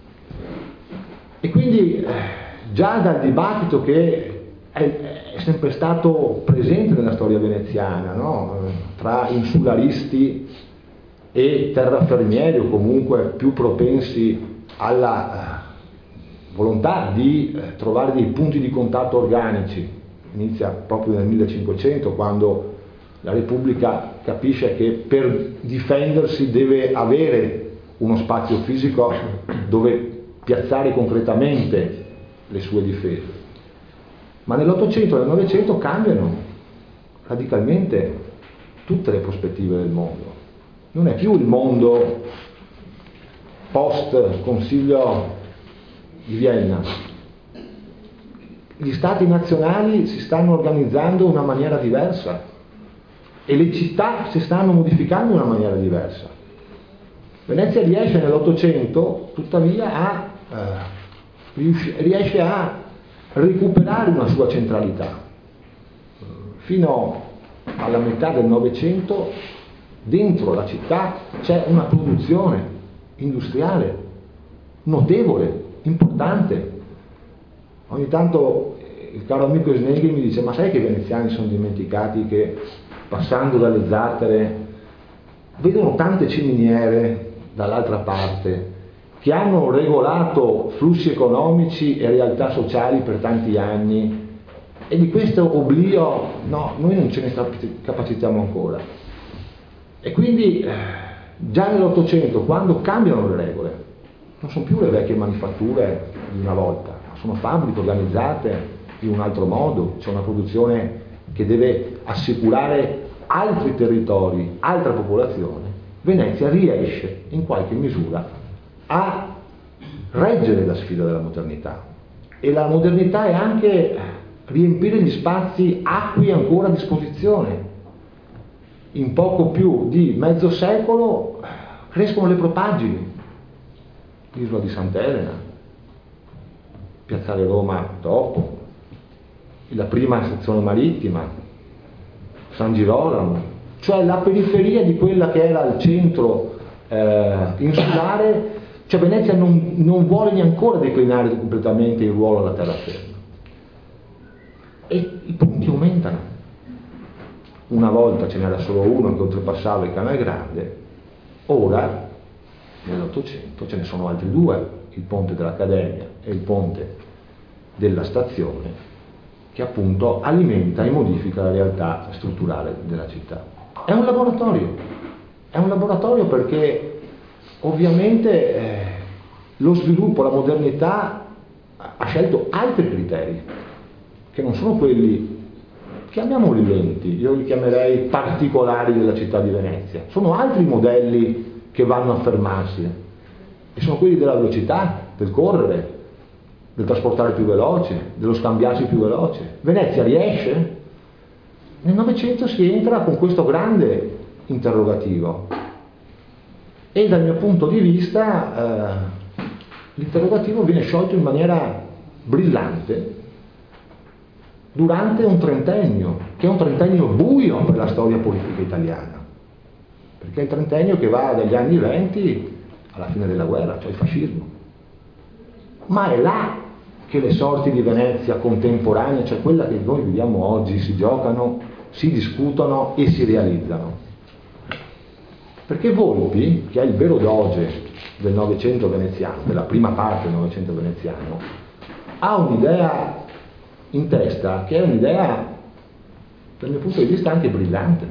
E quindi eh, già dal dibattito che è, è sempre stato presente nella storia veneziana, no? Tra insularisti e terrafermieri, o comunque più propensi alla eh, volontà di eh, trovare dei punti di contatto organici, inizia proprio nel millecinquecento, quando la Repubblica capisce che per difendersi deve avere uno spazio fisico dove piazzare concretamente le sue difese. Ma nell'Ottocento e nel Novecento cambiano radicalmente tutte le prospettive del mondo. Non è più il mondo post Consiglio di Vienna. Gli stati nazionali si stanno organizzando in una maniera diversa e le città si stanno modificando in una maniera diversa. Venezia riesce nell'Ottocento tuttavia a eh, riesce a recuperare una sua centralità. Fino alla metà del Novecento dentro la città c'è una produzione industriale notevole, importante. Ogni tanto il caro amico Sneghi mi dice: ma sai che i veneziani sono dimenticati che passando dalle Zattere vedono tante ciminiere dall'altra parte che hanno regolato flussi economici e realtà sociali per tanti anni, e di questo oblio no, noi non ce ne capacitiamo ancora. E quindi eh, già nell'Ottocento, quando cambiano le regole, non sono più le vecchie manifatture di una volta, sono fabbriche organizzate in un altro modo, c'è una produzione che deve assicurare altri territori, altra popolazione. Venezia riesce in qualche misura a reggere la sfida della modernità, e la modernità è anche riempire gli spazi acqui ancora a disposizione. In poco più di mezzo secolo crescono le propaggini, l'isola di Sant'Elena, Piazzale Roma dopo, la prima stazione marittima, San Girolamo, cioè la periferia di quella che era il centro eh, insulare. Cioè Venezia non, non vuole neanche declinare completamente il ruolo alla terraferma, e i punti aumentano. Una volta ce n'era solo uno che oltrepassava il Canal Grande, ora nell'Ottocento ce ne sono altri due, il ponte dell'Accademia e il ponte della stazione, che appunto alimenta e modifica la realtà strutturale della città. È un laboratorio, è un laboratorio perché ovviamente eh, lo sviluppo, la modernità ha scelto altri criteri che non sono quelli, chiamiamoli lenti, io li chiamerei particolari della città di Venezia. Sono altri modelli che vanno a fermarsi, e sono quelli della velocità, del correre, del trasportare più veloce, dello scambiarsi più veloce. Venezia riesce? Nel Novecento si entra con questo grande interrogativo, e dal mio punto di vista eh, l'interrogativo viene sciolto in maniera brillante durante un trentennio, che è un trentennio buio per la storia politica italiana, perché è il trentennio che va dagli anni venti alla fine della guerra, cioè il fascismo. Ma è là che le sorti di Venezia contemporanea, cioè quella che noi viviamo oggi, si giocano, si discutono e si realizzano. Perché Volpi, che è il vero doge del Novecento veneziano, della prima parte del Novecento veneziano, ha un'idea in testa che è un'idea, dal mio punto di vista, anche brillante.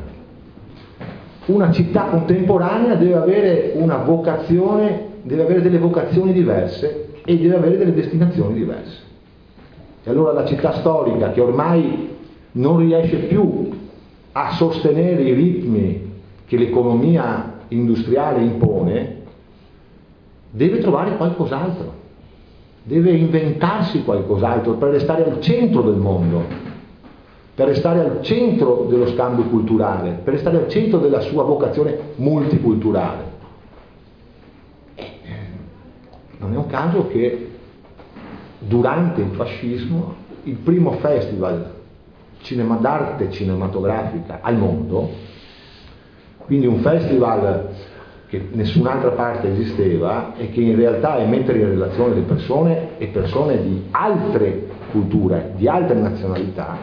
Una città contemporanea deve avere una vocazione, deve avere delle vocazioni diverse e deve avere delle destinazioni diverse. E allora la città storica, che ormai non riesce più a sostenere i ritmi che l'economia industriale impone, deve trovare qualcos'altro, deve inventarsi qualcos'altro per restare al centro del mondo, per restare al centro dello scambio culturale, per restare al centro della sua vocazione multiculturale. E non è un caso che durante il fascismo il primo festival cinema, d'arte cinematografica al mondo, quindi un festival che nessun'altra parte esisteva e che in realtà è mettere in relazione le persone e persone di altre culture, di altre nazionalità,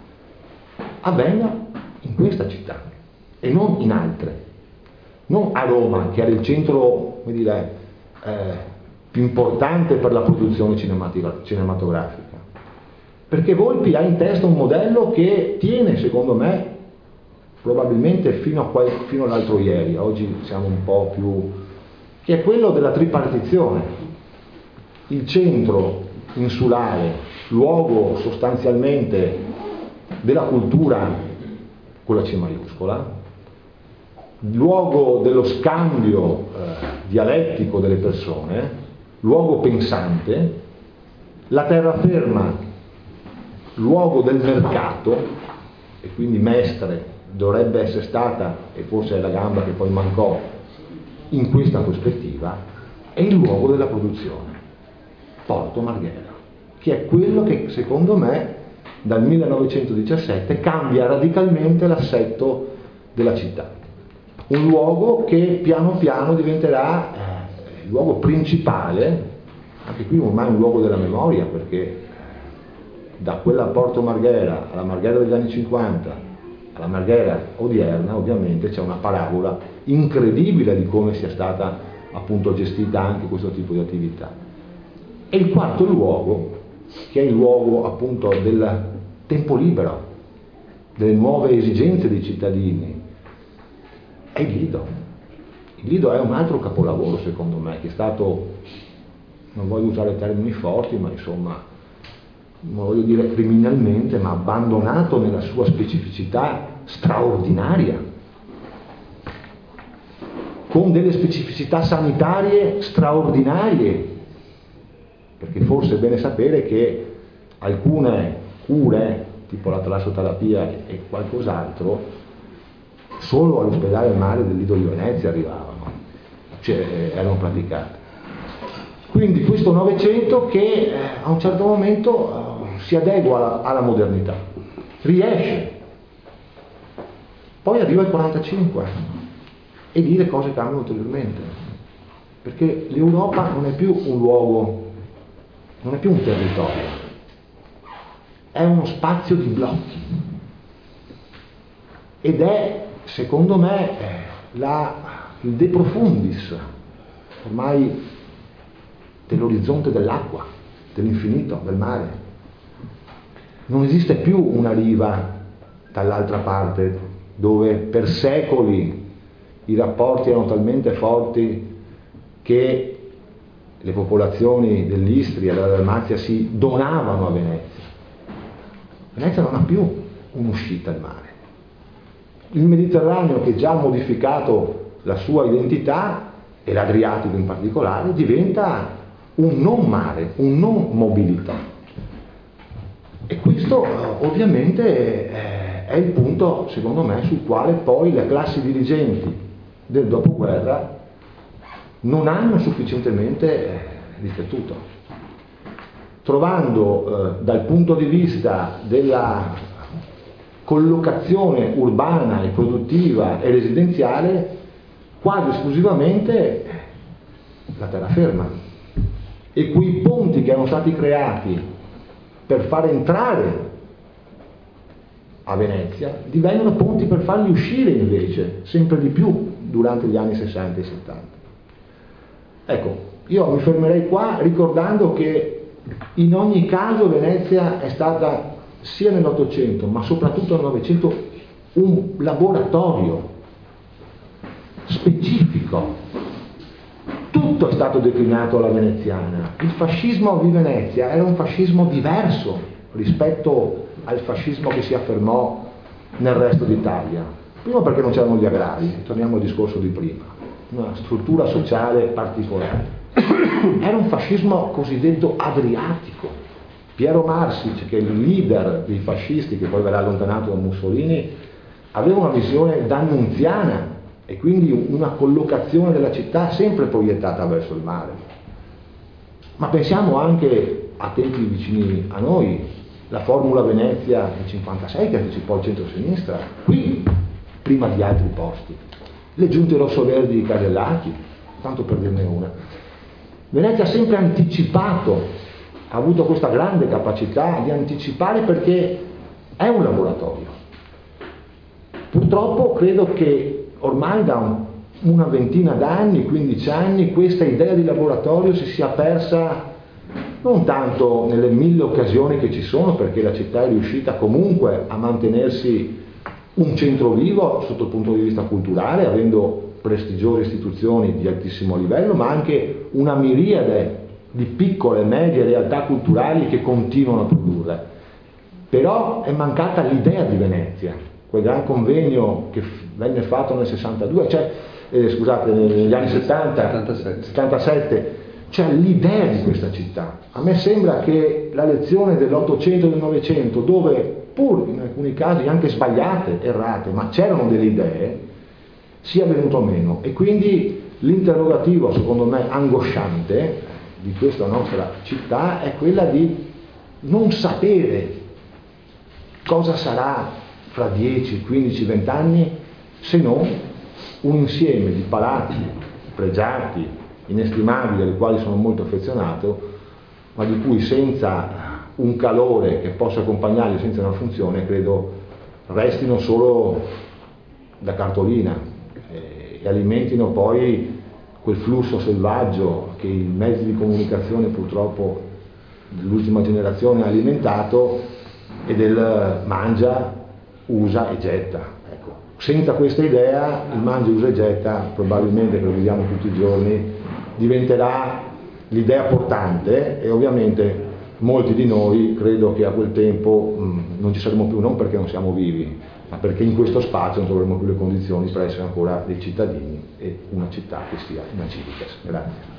avvenga in questa città e non in altre, non a Roma, che era il centro, come dire, eh, più importante per la produzione cinematografica, perché Volpi ha in testa un modello che tiene, secondo me, probabilmente fino, a qual- fino all'altro ieri, oggi siamo un po' più, che è quello della tripartizione, il centro insulare, luogo sostanzialmente della cultura con la C maiuscola, luogo dello scambio eh, dialettico delle persone, luogo pensante, la terraferma, luogo del mercato, e quindi Mestre dovrebbe essere stata, e forse è la gamba che poi mancò, in questa prospettiva, è il luogo della produzione, Porto Marghera, che è quello che secondo me dal millenovecentodiciassette cambia radicalmente l'assetto della città. Un luogo che piano piano diventerà eh, il luogo principale, anche qui ormai un luogo della memoria, perché da quella Porto Marghera alla Marghera degli anni cinquanta alla Marghera odierna ovviamente c'è una parabola incredibile di come sia stata appunto gestita anche questo tipo di attività. E il quarto luogo, che è il luogo appunto del tempo libero, delle nuove esigenze dei cittadini, è il Lido. Il Lido è un altro capolavoro secondo me, che è stato, non voglio usare termini forti, ma insomma, non voglio dire criminalmente, ma abbandonato nella sua specificità straordinaria, con delle specificità sanitarie straordinarie, perché forse è bene sapere che alcune cure, tipo la talassoterapia e qualcos'altro, solo all'ospedale al mare del Lido di Venezia arrivavano, cioè erano praticate. Quindi questo Novecento che eh, a un certo momento eh, si adegua alla, alla modernità, riesce, poi arriva il quarantacinque e lì le cose cambiano ulteriormente, perché l'Europa non è più un luogo, non è più un territorio, è uno spazio di blocchi ed è, secondo me, la, il de profundis ormai dell'orizzonte dell'acqua, dell'infinito, del mare. Non esiste più una riva dall'altra parte dove per secoli i rapporti erano talmente forti che le popolazioni dell'Istria e della Dalmazia si donavano a Venezia. Venezia non ha più un'uscita al mare. Il Mediterraneo, che già ha modificato la sua identità, e l'Adriatico in particolare, diventa un non mare, un non mobilità. E questo ovviamente è, è il punto, secondo me, sul quale poi le classi dirigenti del dopoguerra non hanno sufficientemente riflettuto. trovando eh, dal punto di vista della collocazione urbana e produttiva e residenziale quasi esclusivamente la terraferma, e quei ponti che erano stati creati per far entrare a Venezia divennano ponti per farli uscire invece sempre di più durante gli anni sessanta e settanta. Ecco, io mi fermerei qua ricordando che in ogni caso Venezia è stata sia nell'Ottocento ma soprattutto nel Novecento un laboratorio specifico. Tutto è stato declinato alla veneziana. Il fascismo di Venezia era un fascismo diverso rispetto al fascismo che si affermò nel resto d'Italia. Primo perché non c'erano gli agrari, torniamo al discorso di prima, una struttura sociale particolare. Era un fascismo cosiddetto adriatico. Piero Marsic, che è il leader dei fascisti, che poi verrà allontanato da Mussolini, aveva una visione d'annunziana e quindi una collocazione della città sempre proiettata verso il mare. Ma pensiamo anche a tempi vicini a noi, la Formula Venezia del cinquantasei che anticipò il centro-sinistra, qui, prima di altri posti. Le giunte rossoverdi di Casellati, tanto per dirne una. Venezia ha sempre anticipato, ha avuto questa grande capacità di anticipare perché è un laboratorio. Purtroppo credo che ormai da un, una ventina d'anni, quindici anni, questa idea di laboratorio si sia persa non tanto nelle mille occasioni che ci sono, perché la città è riuscita comunque a mantenersi un centro vivo sotto il punto di vista culturale, avendo prestigiose istituzioni di altissimo livello, ma anche una miriade di piccole e medie realtà culturali che continuano a produrre. Però è mancata l'idea di Venezia, quel gran convegno che venne fatto nel sessantadue, cioè, eh, scusate, negli anni settanta, settantasette, cioè l'idea di questa città. A me sembra che la lezione dell'Ottocento e del Novecento, dove pur in alcuni casi anche sbagliate, errate, ma c'erano delle idee, sia venuto meno. E quindi l'interrogativo, secondo me, angosciante di questa nostra città è quella di non sapere cosa sarà fra dieci, quindici, venti anni, se non un insieme di palati pregiati, inestimabili, ai quali sono molto affezionato, ma di cui senza un calore che possa accompagnarli, senza una funzione, credo restino solo da cartolina e, e alimentino poi quel flusso selvaggio che i mezzi di comunicazione purtroppo dell'ultima generazione ha alimentato, e del mangia, usa e getta. Ecco. Senza questa idea il mangia, usa e getta, probabilmente, che lo vediamo tutti i giorni, diventerà l'idea portante, e ovviamente molti di noi credo che a quel tempo mh, non ci saremo più, non perché non siamo vivi, ma perché in questo spazio non troveremo più le condizioni per essere ancora dei cittadini e una città che sia una civitas. Grazie.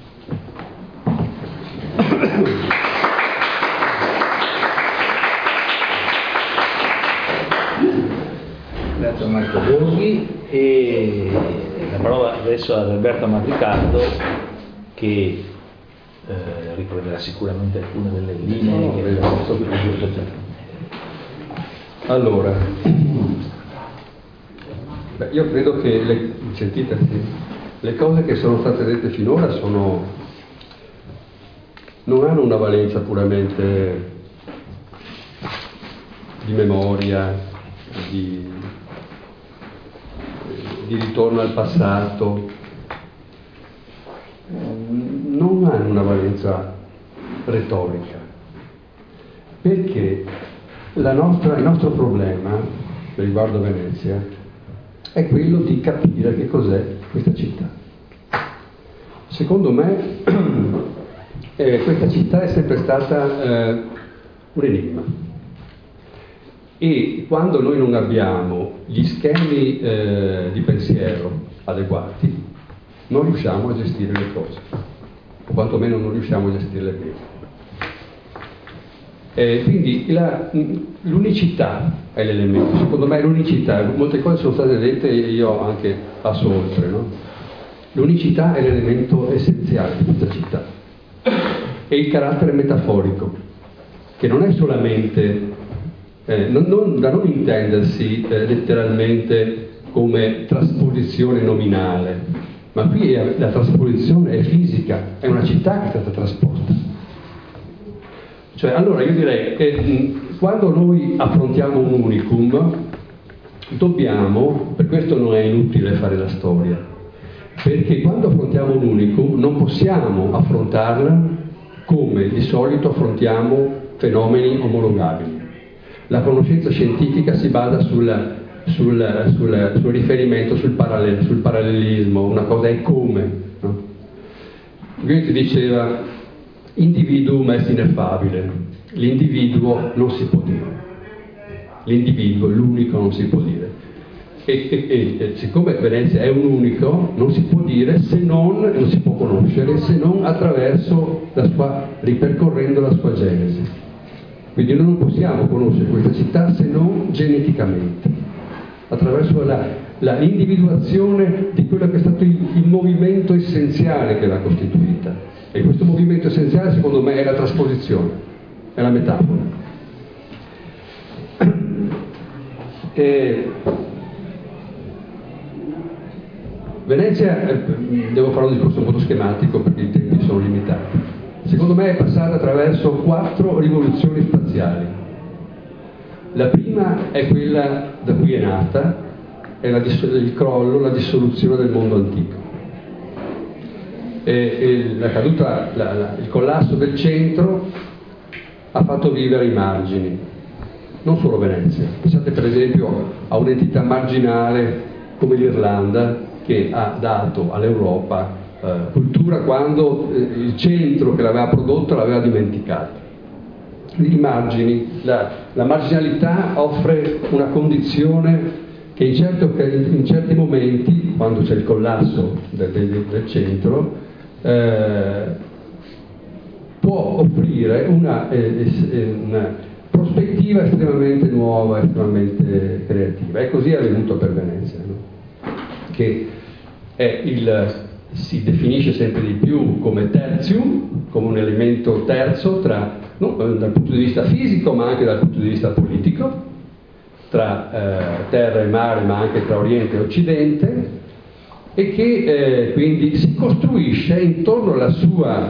Grazie a Marco Borghi, e la parola adesso ad Alberto Matricardo, che eh, riprenderà sicuramente alcune delle linee che abbiamo visto qui. Allora, beh, io credo che le, sentite, le cose che sono state dette finora sono, non hanno una valenza puramente di memoria, di, di ritorno al passato, non hanno una valenza retorica, perché la nostra, il nostro problema riguardo a Venezia è quello di capire che cos'è questa città. Secondo me eh, questa città è sempre stata eh, un enigma, e quando noi non abbiamo gli schemi eh, di pensiero adeguati non riusciamo a gestire le cose, o quantomeno non riusciamo a gestirle bene. Eh, quindi la, l'unicità è l'elemento, secondo me l'unicità, molte cose sono state dette e io anche passo oltre, no? L'unicità è l'elemento essenziale di questa città, e il carattere metaforico. che non è solamente, eh, non, non, da non intendersi eh, letteralmente come trasposizione nominale, ma qui è, la trasposizione è fisica, è una città che è stata trasposta. Cioè, allora io direi che mh, quando noi affrontiamo un unicum, dobbiamo, per questo non è inutile fare la storia, perché quando affrontiamo un unicum non possiamo affrontarla come di solito affrontiamo fenomeni omologabili. La conoscenza scientifica si basa sul, sul, sul, sul riferimento, sul, parallel, sul parallelismo, una cosa è come. No? Goethe diceva: individuum est ineffabile, l'individuo non si può dire, l'individuo, l'unico non si può dire. E, e, e, e siccome Venezia è un unico, non si può dire se non, non si può conoscere se non attraverso la sua, ripercorrendo la sua genesi. Quindi noi non possiamo conoscere questa città se non geneticamente, attraverso la, la individuazione di quello che è stato il, il movimento essenziale che l'ha costituita. E questo movimento essenziale secondo me è la trasposizione, è la metafora. E Venezia, eh, devo fare un discorso molto schematico perché i tempi sono limitati. Secondo me è passata attraverso quattro rivoluzioni spaziali. La prima è quella da cui è nata, è la il crollo, la dissoluzione del mondo antico. E, e la caduta, la, la, il collasso del centro ha fatto vivere i margini, non solo Venezia. Pensate per esempio a un'entità marginale come l'Irlanda, che ha dato all'Europa eh, cultura quando eh, il centro che l'aveva prodotto l'aveva dimenticata. I margini, la, la marginalità offre una condizione che in, certo, in certi momenti, quando c'è il collasso del, del, del centro, eh, può offrire una, eh, una prospettiva estremamente nuova, estremamente creativa. E così è avvenuto per Venezia, no? Che è il, si definisce sempre di più come tertium, come un elemento terzo tra, no, dal punto di vista fisico ma anche dal punto di vista politico, tra eh, terra e mare ma anche tra Oriente e Occidente, e che eh, quindi si costruisce intorno alla sua,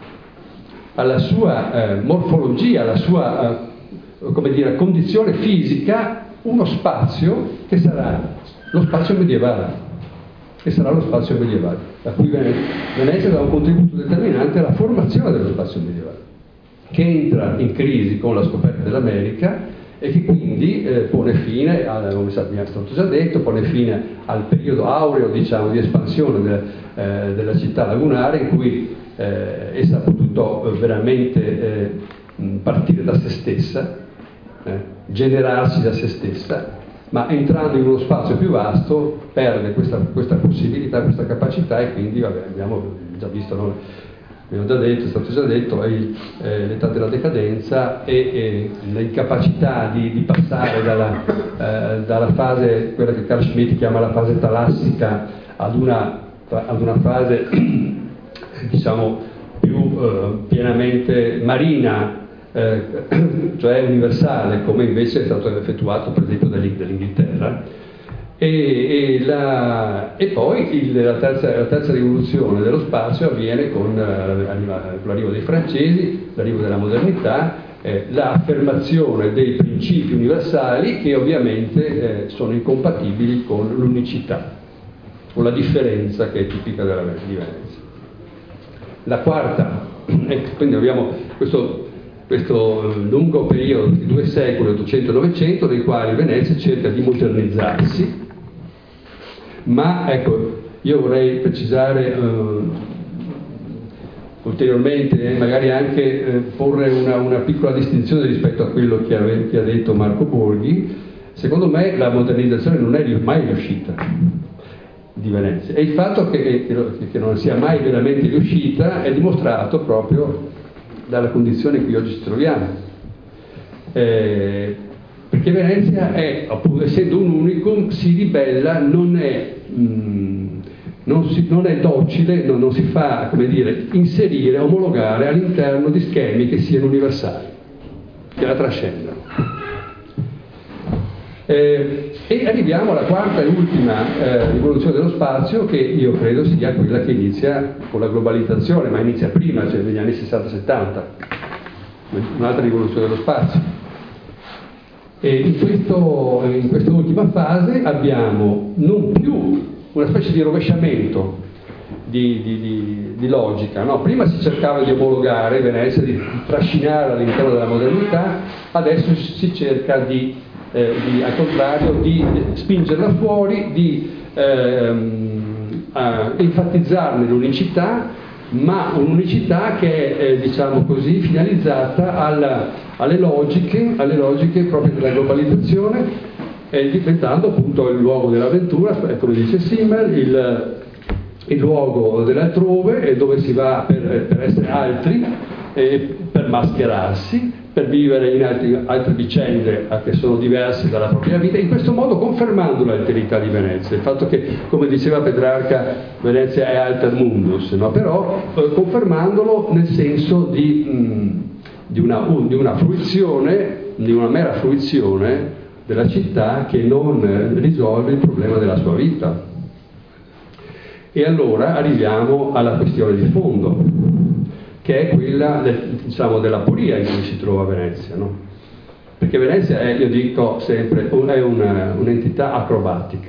alla sua eh, morfologia, alla sua eh, come dire, condizione fisica, uno spazio che sarà lo spazio medievale. Che sarà lo spazio medievale, da cui Venezia dà un contributo determinante alla formazione dello spazio medievale, che entra in crisi con la scoperta dell'America e che quindi eh, pone fine, a, come è stato già detto, pone fine al periodo aureo, diciamo, di espansione de, eh, della città lagunare, in cui eh, essa ha potuto eh, veramente eh, partire da se stessa, eh, generarsi da se stessa, ma entrando in uno spazio più vasto perde questa, questa possibilità, questa capacità, e quindi vabbè, abbiamo già visto, no? Abbiamo già detto, è stato già detto, eh, l'età della decadenza e, e l'incapacità di, di passare dalla, eh, dalla fase, quella che Carl Schmitt chiama la fase talassica, ad una, ad una fase diciamo più eh, pienamente marina, Eh, cioè universale, come invece è stato effettuato per esempio dall'Inghilterra. E, e, la, e poi il, la, terza, la terza rivoluzione dello spazio avviene con, eh, con l'arrivo dei francesi, l'arrivo della modernità, eh, l'affermazione dei principi universali che ovviamente eh, sono incompatibili con l'unicità, con la differenza che è tipica della, di Venezia. La quarta, ecco, quindi abbiamo questo questo lungo periodo di due secoli, ottocento novecento, nei quali Venezia cerca di modernizzarsi, ma ecco, io vorrei precisare eh, ulteriormente, eh, magari anche eh, porre una, una piccola distinzione rispetto a quello che, ave, che ha detto Marco Borghi. Secondo me la modernizzazione non è mai riuscita di Venezia, e il fatto che, che, che non sia mai veramente riuscita è dimostrato proprio dalla condizione in cui oggi ci troviamo, eh, perché Venezia è, appunto, essendo un unicum, si ribella, non è, mh, non, si, non è docile, non, non si fa, come dire, inserire, omologare all'interno di schemi che siano universali. che la trascendono. Eh, e arriviamo alla quarta e ultima eh, rivoluzione dello spazio, che io credo sia quella che inizia con la globalizzazione, ma inizia prima, cioè negli anni sessanta settanta, un'altra rivoluzione dello spazio. E in, questo, in questa ultima fase abbiamo non più una specie di rovesciamento di, di, di, di logica, no? Prima si cercava di omologare Venezia, di trascinare all'interno della modernità, adesso si cerca di Eh, di, al contrario, di spingerla fuori, di ehm, eh, enfatizzarne l'unicità, ma un'unicità che è, eh, diciamo così, finalizzata alla, alle, logiche, alle logiche proprio della globalizzazione, eh, diventando appunto il luogo dell'avventura, come dice Simmel, il, il luogo dell'altrove, e dove si va per, per essere altri, eh, per mascherarsi, per vivere in altri, altre vicende che sono diverse dalla propria vita, in questo modo confermando l'alterità di Venezia, il fatto che, come diceva Petrarca, Venezia è alter mundus, no? Però eh, confermandolo nel senso di, mh, di, una, un, di una fruizione, di una mera fruizione della città che non risolve il problema della sua vita. E allora arriviamo alla questione di fondo, che è quella del, diciamo, dell'aporia in cui si trova Venezia, no? Perché Venezia è, io dico sempre, è una, un'entità acrobatica.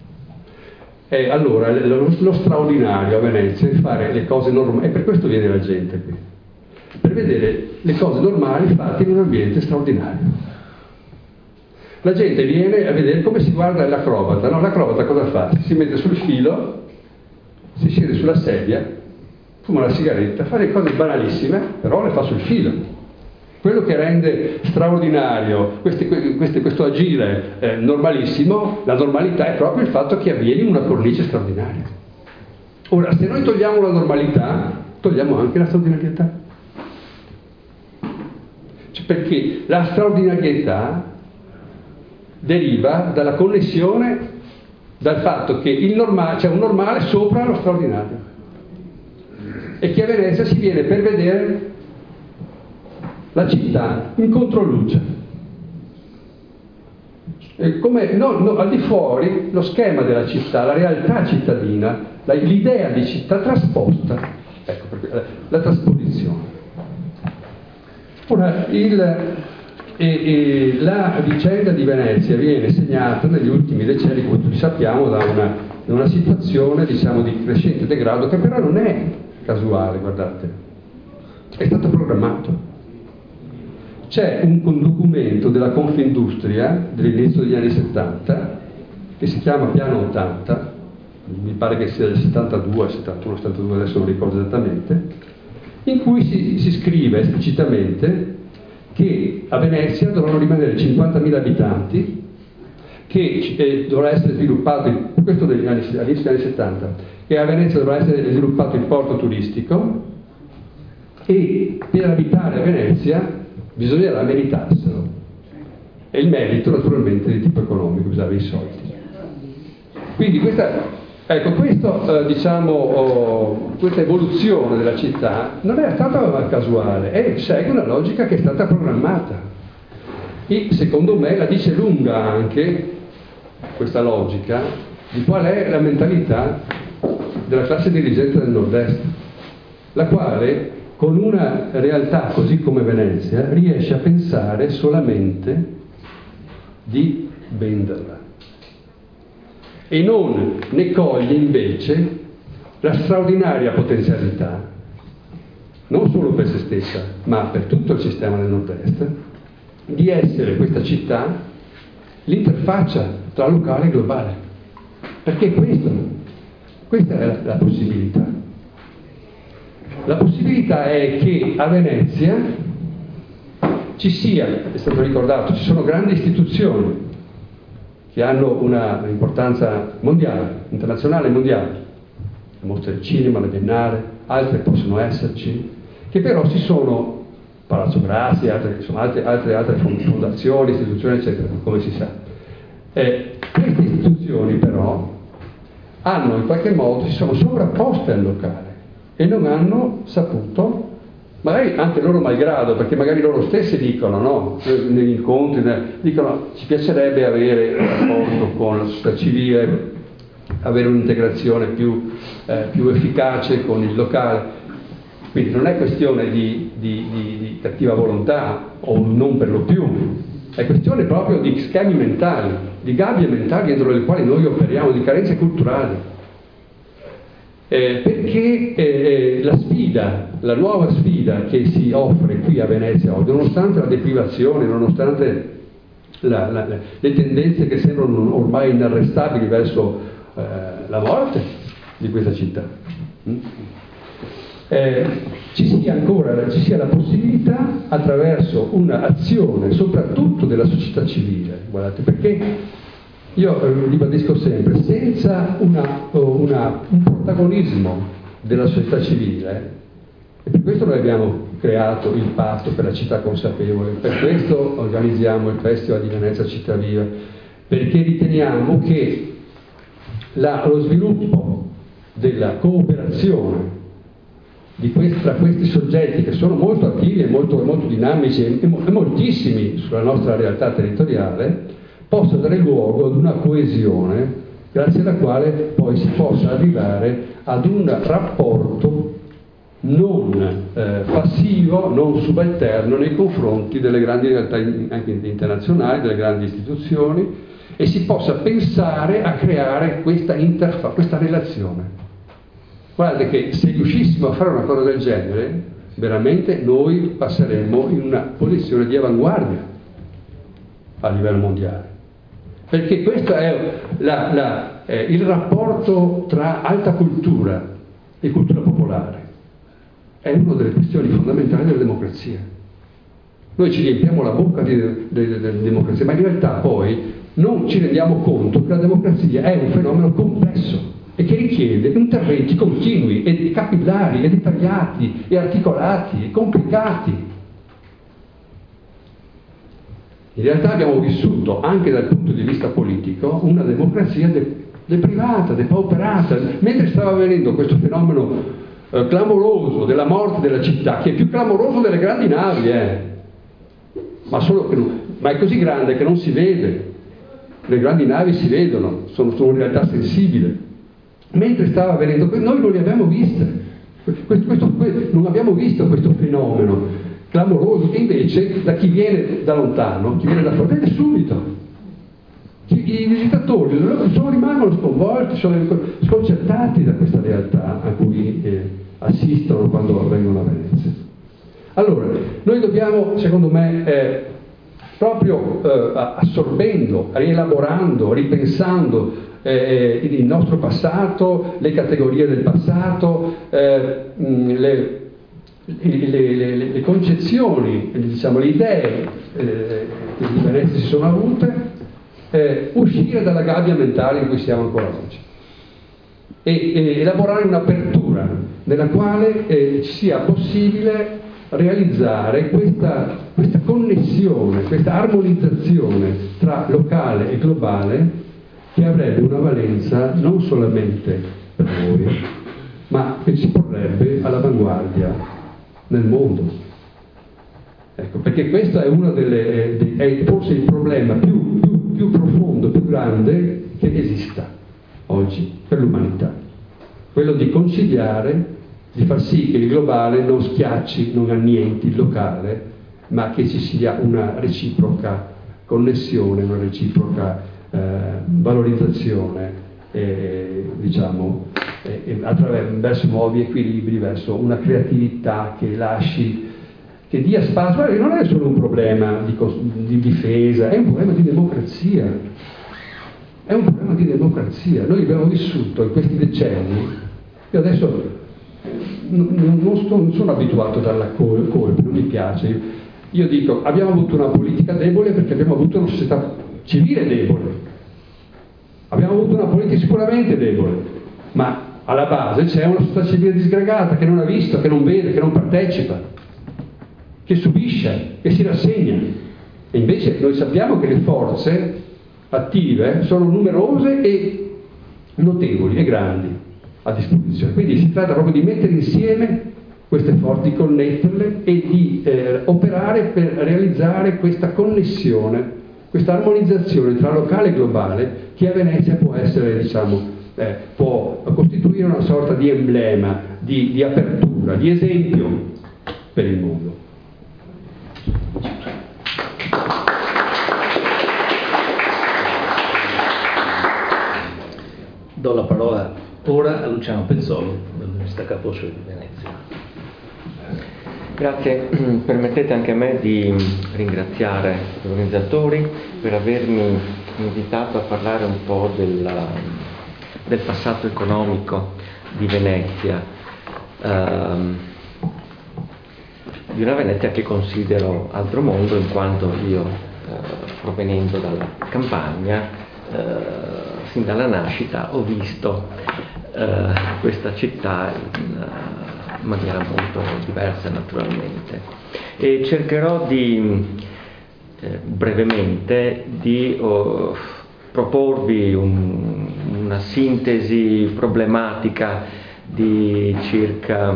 E allora lo, lo straordinario a Venezia è fare le cose normali, e per questo viene la gente qui, per vedere le cose normali fatte in un ambiente straordinario. La gente viene a vedere come si guarda l'acrobata, no? L'acrobata cosa fa? Si mette sul filo, si siede sulla sedia, fuma la sigaretta, fa le cose banalissime, però le fa sul filo. Quello che rende straordinario questi, questi, questo agire eh, normalissimo, la normalità, è proprio il fatto che avviene in una cornice straordinaria. Ora, se noi togliamo la normalità, togliamo anche la straordinarietà. Cioè, perché la straordinarietà deriva dalla connessione, dal fatto che il normale, c'è un normale sopra lo straordinario. E che a Venezia si viene per vedere la città in controluce. E come, no, no, al di fuori lo schema della città, la realtà cittadina, la, l'idea di città trasposta, ecco perché, la, la trasposizione. Ora, il, e, e, la vicenda di Venezia viene segnata negli ultimi decenni, come tutti sappiamo, da una, da una situazione, diciamo, di crescente degrado, che però non è casuale, guardate, è stato programmato. C'è un, un documento della Confindustria dell'inizio degli anni settanta che si chiama Piano ottanta, mi pare che sia del settantadue, settantuno, settantadue, adesso non ricordo esattamente, in cui si, si scrive esplicitamente che a Venezia dovranno rimanere cinquantamila abitanti, che eh, dovrà essere sviluppato, questo degli anni, all'inizio degli anni settanta, che a Venezia dovrà essere sviluppato il porto turistico, e per abitare a Venezia bisognerà meritarselo. E il merito naturalmente di tipo economico, usare i soldi. Quindi questa, ecco, questo, eh, diciamo, oh, questa evoluzione della città non è stata casuale, è, segue una logica che è stata programmata. E secondo me la dice lunga anche questa logica di qual è la mentalità della classe dirigente del nord-est, la quale con una realtà così come Venezia riesce a pensare solamente di venderla e non ne coglie invece la straordinaria potenzialità, non solo per se stessa ma per tutto il sistema del nord-est, di essere questa città l'interfaccia tra locale e globale, perché questo Questa è la, la possibilità. La possibilità è che a Venezia ci sia, è stato ricordato, ci sono grandi istituzioni che hanno una importanza mondiale, internazionale e mondiale, la Mostra del Cinema, la Biennale, altre possono esserci, che però si sono, Palazzo Grassi, altre, insomma, altre, altre, altre fondazioni, istituzioni, eccetera, come si sa. Eh, queste istituzioni però hanno in qualche modo, si sono sovrapposte al locale e non hanno saputo magari anche loro malgrado, perché magari loro stessi dicono, no? Negli incontri, dicono ci piacerebbe avere un rapporto con la società civile, avere un'integrazione più, eh, più efficace con il locale. Quindi non è questione di, di, di, di cattiva volontà o non per lo più, è questione proprio di schemi mentali, di gabbie mentali entro le quali noi operiamo, di carenze culturali. Eh, perché eh, la sfida, la nuova sfida che si offre qui a Venezia oggi, nonostante la deprivazione, nonostante la, la, le tendenze che sembrano ormai inarrestabili verso eh, la morte di questa città, mm? Eh, ci sia ancora ci sia la possibilità, attraverso un'azione soprattutto della società civile, guardate, perché io eh, ribadisco sempre, senza una, una, un protagonismo della società civile, e per questo noi abbiamo creato il patto per la città consapevole, per questo organizziamo il Festival di Venezia Città Viva, perché riteniamo che la, lo sviluppo della cooperazione di questi, tra questi soggetti che sono molto attivi e molto, molto dinamici e, e moltissimi sulla nostra realtà territoriale, possa dare luogo ad una coesione grazie alla quale poi si possa arrivare ad un rapporto non eh, passivo, non subalterno nei confronti delle grandi realtà anche internazionali, delle grandi istituzioni, e si possa pensare a creare questa interfaccia, questa relazione. Guardate che se riuscissimo a fare una cosa del genere, veramente noi passeremmo in una posizione di avanguardia a livello mondiale. Perché questo è la, la, eh, il rapporto tra alta cultura e cultura popolare. È una delle questioni fondamentali della democrazia. Noi ci riempiamo la bocca di, di, di, di democrazia, ma in realtà poi non ci rendiamo conto che la democrazia è un fenomeno complesso e che richiede interventi continui e capillari e dettagliati e articolati e complicati. In realtà abbiamo vissuto, anche dal punto di vista politico, una democrazia de- deprivata, depauperata, mentre stava avvenendo questo fenomeno eh, clamoroso della morte della città, che è più clamoroso delle grandi navi, eh. ma, solo che non, ma è così grande che non si vede. Le grandi navi si vedono, sono, sono in realtà sensibili. Mentre stava avvenendo, noi non le abbiamo viste, questo, questo, non abbiamo visto questo fenomeno clamoroso che invece da chi viene da lontano, chi viene da fuori, vede subito. I visitatori sono, rimangono sconvolti, sono sconcertati da questa realtà a cui eh, assistono quando vengono a Venezia. Allora, noi dobbiamo, secondo me, eh, proprio eh, assorbendo, rielaborando, ripensando Eh, il nostro passato, le categorie del passato, eh, le, le, le, le concezioni, diciamo, le idee eh, che di Venezia si sono avute, eh, uscire dalla gabbia mentale in cui siamo ancora oggi e, e elaborare un'apertura nella quale eh, ci sia possibile realizzare questa, questa connessione, questa armonizzazione tra locale e globale, che avrebbe una valenza non solamente per noi, ma che ci porrebbe all'avanguardia nel mondo. Ecco, perché questo è uno delle, è forse il problema più, più, più profondo, più grande che esista oggi per l'umanità. Quello di conciliare, di far sì che il globale non schiacci, non annienti il locale, ma che ci sia una reciproca connessione, una reciproca Eh, valorizzazione eh, diciamo eh, attraverso verso nuovi equilibri, verso una creatività che lasci, che dia spazio. Non è solo un problema di, di difesa, è un problema di democrazia, è un problema di democrazia. Noi abbiamo vissuto in questi decenni, io adesso non, non, sto, non sono abituato a dare la colpa, non mi piace, io dico abbiamo avuto una politica debole perché abbiamo avuto una società civile debole, abbiamo avuto una politica sicuramente debole, ma alla base c'è una società civile disgregata che non ha visto, che non vede, che non partecipa, che subisce, che si rassegna. E invece noi sappiamo che le forze attive sono numerose e notevoli e grandi a disposizione, quindi si tratta proprio di mettere insieme queste forti, connetterle e di eh, operare per realizzare questa connessione, questa armonizzazione tra locale e globale che a Venezia può essere, diciamo, eh, può costituire una sorta di emblema, di, di apertura, di esempio per il mondo. Do la parola ora a Luciano Pezzolo dell'Università Ca' Foscari di Venezia. Grazie, permettete anche a me di ringraziare gli organizzatori per avermi invitato a parlare un po' della, del passato economico di Venezia, ehm, di una Venezia che considero altro mondo, in quanto io, eh, provenendo dalla campagna, eh, sin dalla nascita ho visto eh, questa città in uh, maniera molto diversa, naturalmente, e cercherò di eh, brevemente di oh, proporvi un, una sintesi problematica di circa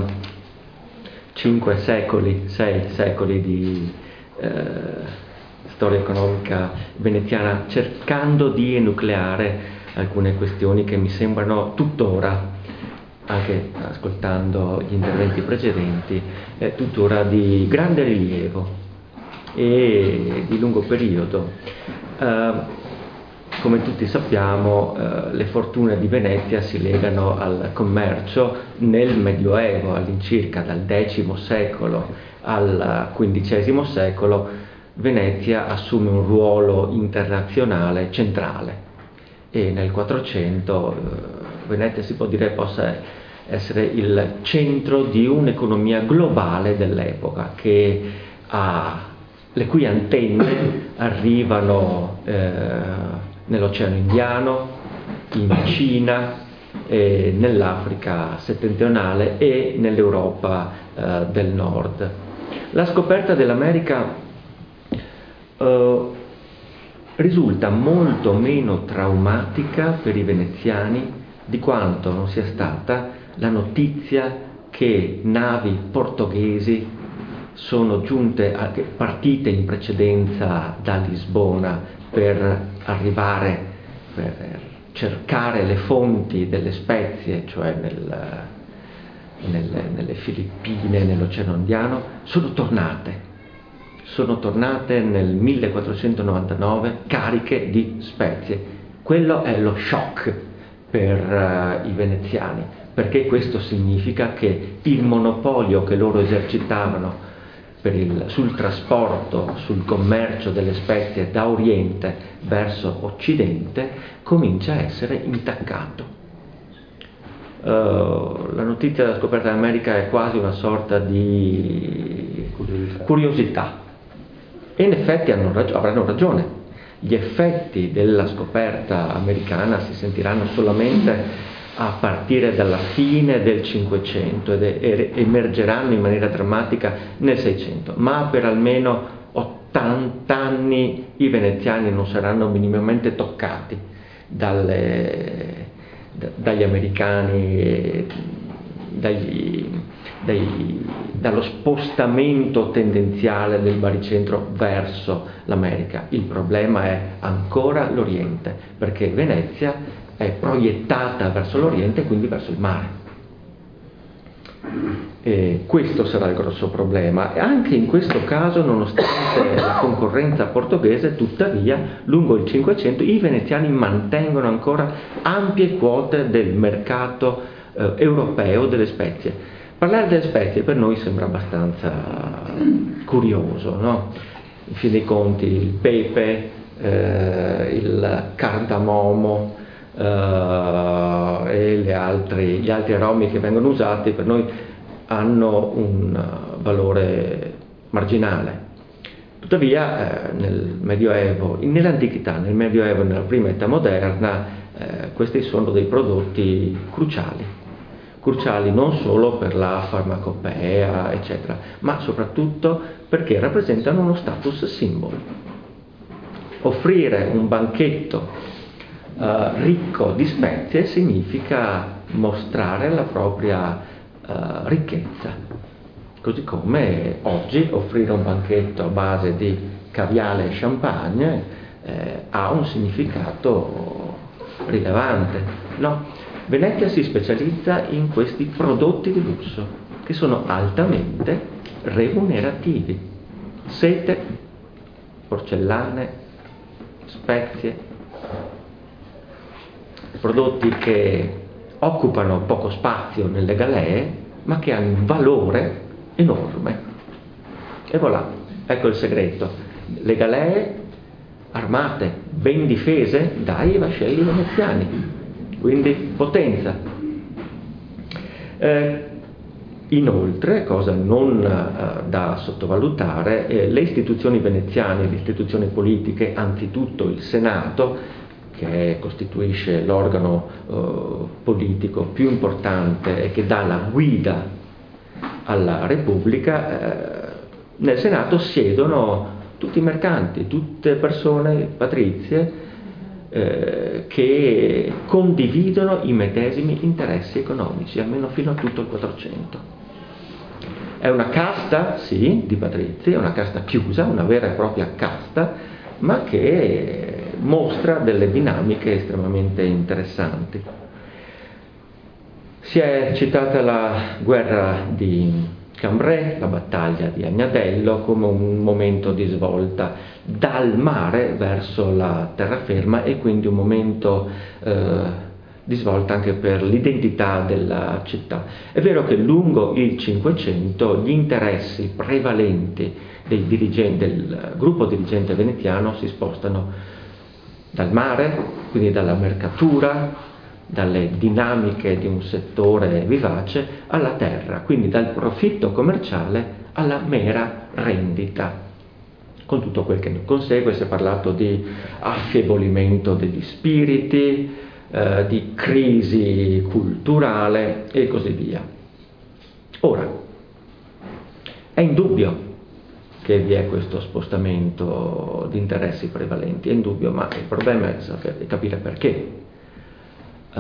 cinque secoli, sei secoli di eh, storia economica veneziana, cercando di enucleare alcune questioni che mi sembrano tuttora, anche ascoltando gli interventi precedenti, eh, tuttora di grande rilievo e di lungo periodo. Eh, come tutti sappiamo, eh, le fortune di Venezia si legano al commercio nel Medioevo, all'incirca dal X secolo al quindicesimo secolo. Venezia assume un ruolo internazionale centrale e nel quattrocento eh, Venezia si può dire possa essere il centro di un'economia globale dell'epoca, che ha, le cui antenne arrivano eh, nell'Oceano Indiano, in Cina, eh, nell'Africa settentrionale e nell'Europa eh, del Nord. La scoperta dell'America Uh, risulta molto meno traumatica per i veneziani di quanto non sia stata la notizia che navi portoghesi sono giunte, a, partite in precedenza da Lisbona per arrivare, per cercare le fonti delle spezie, cioè nel, nelle, nelle Filippine, nell'Oceano Indiano, sono tornate. sono tornate nel millequattrocentonovantanove cariche di spezie. Quello è lo shock per uh, i veneziani, perché questo significa che il monopolio che loro esercitavano per il, sul trasporto, sul commercio delle spezie da Oriente verso Occidente comincia a essere intaccato. Uh, la notizia della scoperta dell'America è quasi una sorta di curiosità. curiosità. E in effetti hanno rag- avranno ragione. Gli effetti della scoperta americana si sentiranno solamente a partire dalla fine del Cinquecento ed e- emergeranno in maniera drammatica nel Seicento, ma per almeno ottanta anni i veneziani non saranno minimamente toccati dalle, d- dagli americani e dagli Dei, dallo spostamento tendenziale del baricentro verso l'America. Il problema è ancora l'Oriente, perché Venezia è proiettata verso l'Oriente, quindi verso il mare. E questo sarà il grosso problema. E anche in questo caso, nonostante la concorrenza portoghese, tuttavia, lungo il Cinquecento i veneziani mantengono ancora ampie quote del mercato eh, europeo delle spezie. Parlare delle spezie per noi sembra abbastanza curioso, no? In fin dei conti il pepe, eh, il cardamomo eh, e le altri, gli altri aromi che vengono usati per noi hanno un valore marginale. Tuttavia eh, nel Medioevo, nell'antichità, nel Medioevo e nella prima età moderna eh, questi sono dei prodotti cruciali. Cruciali non solo per la farmacopea, eccetera, ma soprattutto perché rappresentano uno status symbol. Offrire un banchetto eh, ricco di spezie significa mostrare la propria eh, ricchezza. così come oggi offrire un banchetto a base di caviale e champagne eh, ha un significato rilevante, no? Venezia si specializza in questi prodotti di lusso che sono altamente remunerativi: sete, porcellane, spezie, prodotti che occupano poco spazio nelle galee ma che hanno un valore enorme. E voilà, ecco il segreto: le galee armate, ben difese dai vascelli veneziani, quindi potenza. Eh, inoltre, cosa non eh, da sottovalutare, eh, le istituzioni veneziane, le istituzioni politiche, anzitutto il Senato, che costituisce l'organo eh, politico più importante e che dà la guida alla Repubblica, eh, nel Senato siedono tutti i mercanti, tutte persone patrizie eh, che condividono i medesimi interessi economici, almeno fino a tutto il quattrocento. È una casta, sì, di patrizi, è una casta chiusa, una vera e propria casta, ma che mostra delle dinamiche estremamente interessanti. Si è citata la guerra di Cambrai, la battaglia di Agnadello, come un momento di svolta dal mare verso la terraferma e quindi un momento eh, di svolta anche per l'identità della città. È vero che lungo il Cinquecento gli interessi prevalenti dei dirigenti, del gruppo dirigente veneziano si spostano dal mare, quindi dalla mercatura, dalle dinamiche di un settore vivace, alla terra, quindi dal profitto commerciale alla mera rendita, con tutto quel che ne consegue. Si è parlato di affievolimento degli spiriti, eh, di crisi culturale e così via. Ora, è indubbio che vi è questo spostamento di interessi prevalenti, è indubbio, ma il problema è sapere, capire perché. Uh,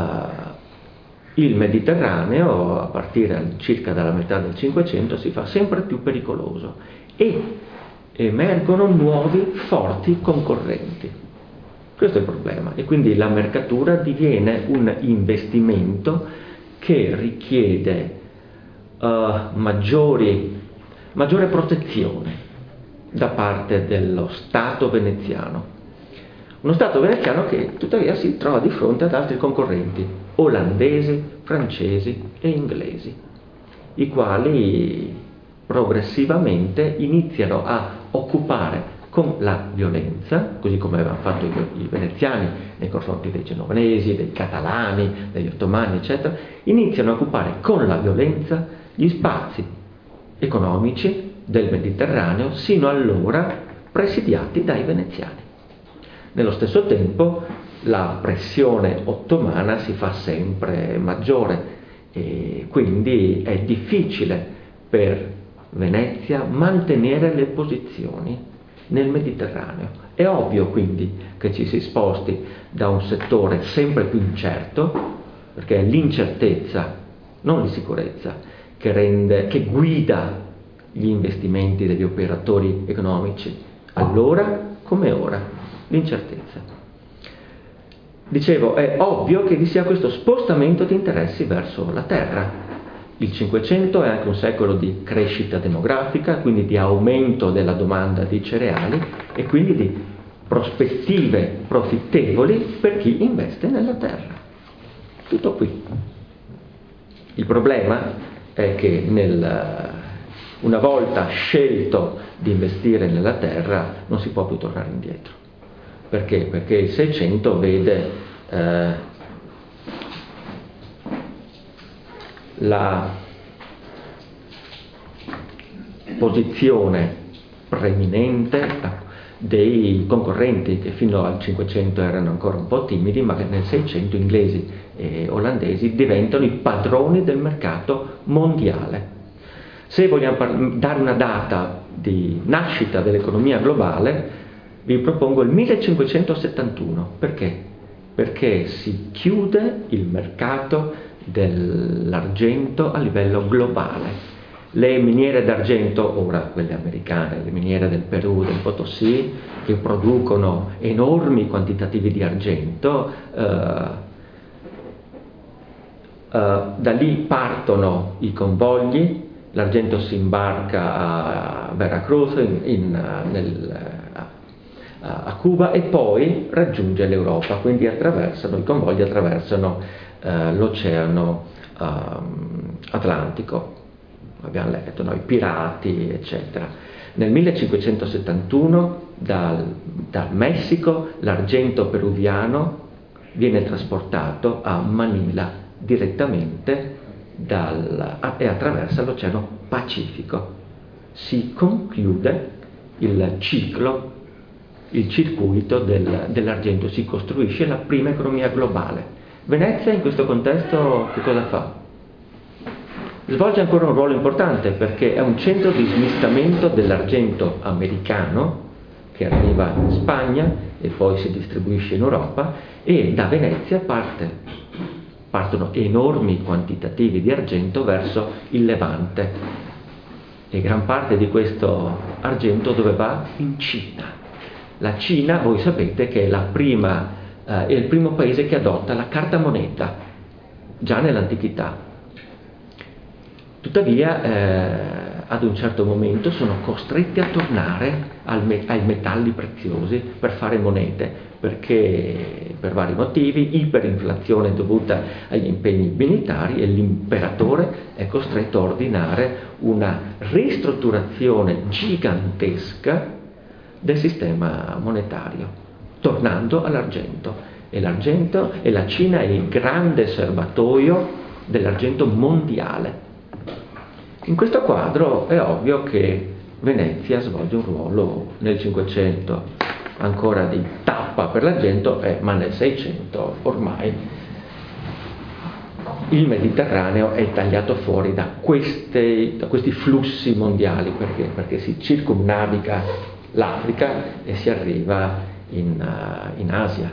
il Mediterraneo, a partire circa dalla metà del Cinquecento, si fa sempre più pericoloso e emergono nuovi forti concorrenti. Questo è il problema, e quindi la mercatura diviene un investimento che richiede uh, maggiori, maggiore protezione da parte dello Stato veneziano. Uno Stato veneziano che tuttavia si trova di fronte ad altri concorrenti, olandesi, francesi e inglesi, i quali progressivamente iniziano a occupare con la violenza, così come avevano fatto i, i veneziani nei confronti dei genovesi, dei catalani, degli ottomani, eccetera, iniziano a occupare con la violenza gli spazi economici del Mediterraneo sino allora presidiati dai veneziani. Nello stesso tempo la pressione ottomana si fa sempre maggiore e quindi è difficile per Venezia mantenere le posizioni nel Mediterraneo. È ovvio quindi che ci si sposti da un settore sempre più incerto, perché è l'incertezza, non l'insicurezza, che rende, che guida gli investimenti degli operatori economici, allora come ora. L'incertezza. Dicevo, è ovvio che vi sia questo spostamento di interessi verso la terra. Il Cinquecento è anche un secolo di crescita demografica, quindi di aumento della domanda di cereali e quindi di prospettive profittevoli per chi investe nella terra. Tutto qui. Il problema è che nel, una volta scelto di investire nella terra non si può più tornare indietro. Perché? Perché il Seicento vede eh, la posizione preeminente dei concorrenti che fino al Cinquecento erano ancora un po' timidi, ma che nel Seicento inglesi e olandesi diventano i padroni del mercato mondiale. Se vogliamo par- dare una data di nascita dell'economia globale, vi propongo il millecinquecentosettantuno. Perché? Perché si chiude il mercato dell'argento a livello globale Le miniere d'argento, ora quelle americane, le miniere del Perù, del Potosí, che producono enormi quantitativi di argento, eh, Uh, da lì partono i convogli, l'argento si imbarca a Veracruz, in, in, nel, a, a Cuba, e poi raggiunge l'Europa, quindi attraversano, i convogli attraversano uh, l'oceano uh, Atlantico, abbiamo letto, no? I pirati, eccetera. Nel millecinquecentosettantuno dal, dal Messico l'argento peruviano viene trasportato a Manila direttamente dal, e attraversa l'Oceano Pacifico. Si conclude il ciclo, il circuito del, dell'argento, si costruisce la prima economia globale. Venezia in questo contesto che cosa fa? Svolge ancora un ruolo importante, perché è un centro di smistamento dell'argento americano che arriva in Spagna e poi si distribuisce in Europa, e da Venezia parte partono enormi quantitativi di argento verso il Levante, e gran parte di questo argento dove va? In Cina. La Cina, voi sapete che è, la prima, eh, è il primo paese che adotta la carta moneta, già nell'antichità. Tuttavia, eh, ad un certo momento sono costretti a tornare al me- ai metalli preziosi per fare monete, perché per vari motivi, iperinflazione dovuta agli impegni militari, e l'imperatore è costretto a ordinare una ristrutturazione gigantesca del sistema monetario, tornando all'argento. E l'argento, e la Cina è il grande serbatoio dell'argento mondiale. In questo quadro è ovvio che Venezia svolge un ruolo nel Cinquecento ancora di tappa per l'argento, eh, ma nel Seicento ormai il Mediterraneo è tagliato fuori da, queste, da questi flussi mondiali, perché, perché si circumnaviga l'Africa e si arriva in, uh, in Asia.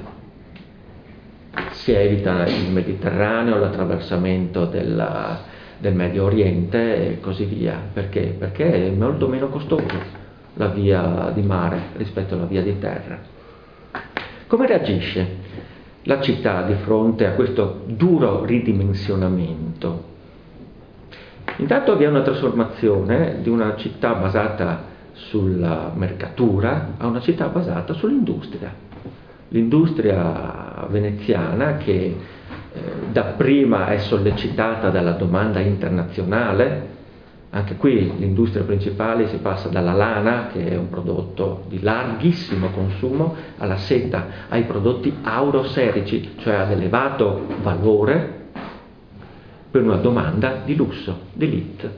Si evita il Mediterraneo, l'attraversamento della, del Medio Oriente e così via. Perché? Perché è molto meno costoso la via di mare rispetto alla via di terra. Come reagisce la città di fronte a questo duro ridimensionamento? Intanto vi è una trasformazione di una città basata sulla mercatura a una città basata sull'industria. L'industria veneziana, che eh, dapprima è sollecitata dalla domanda internazionale. Anche qui l'industria principale si passa dalla lana, che è un prodotto di larghissimo consumo, alla seta, ai prodotti auroserici, cioè ad elevato valore per una domanda di lusso, di elite.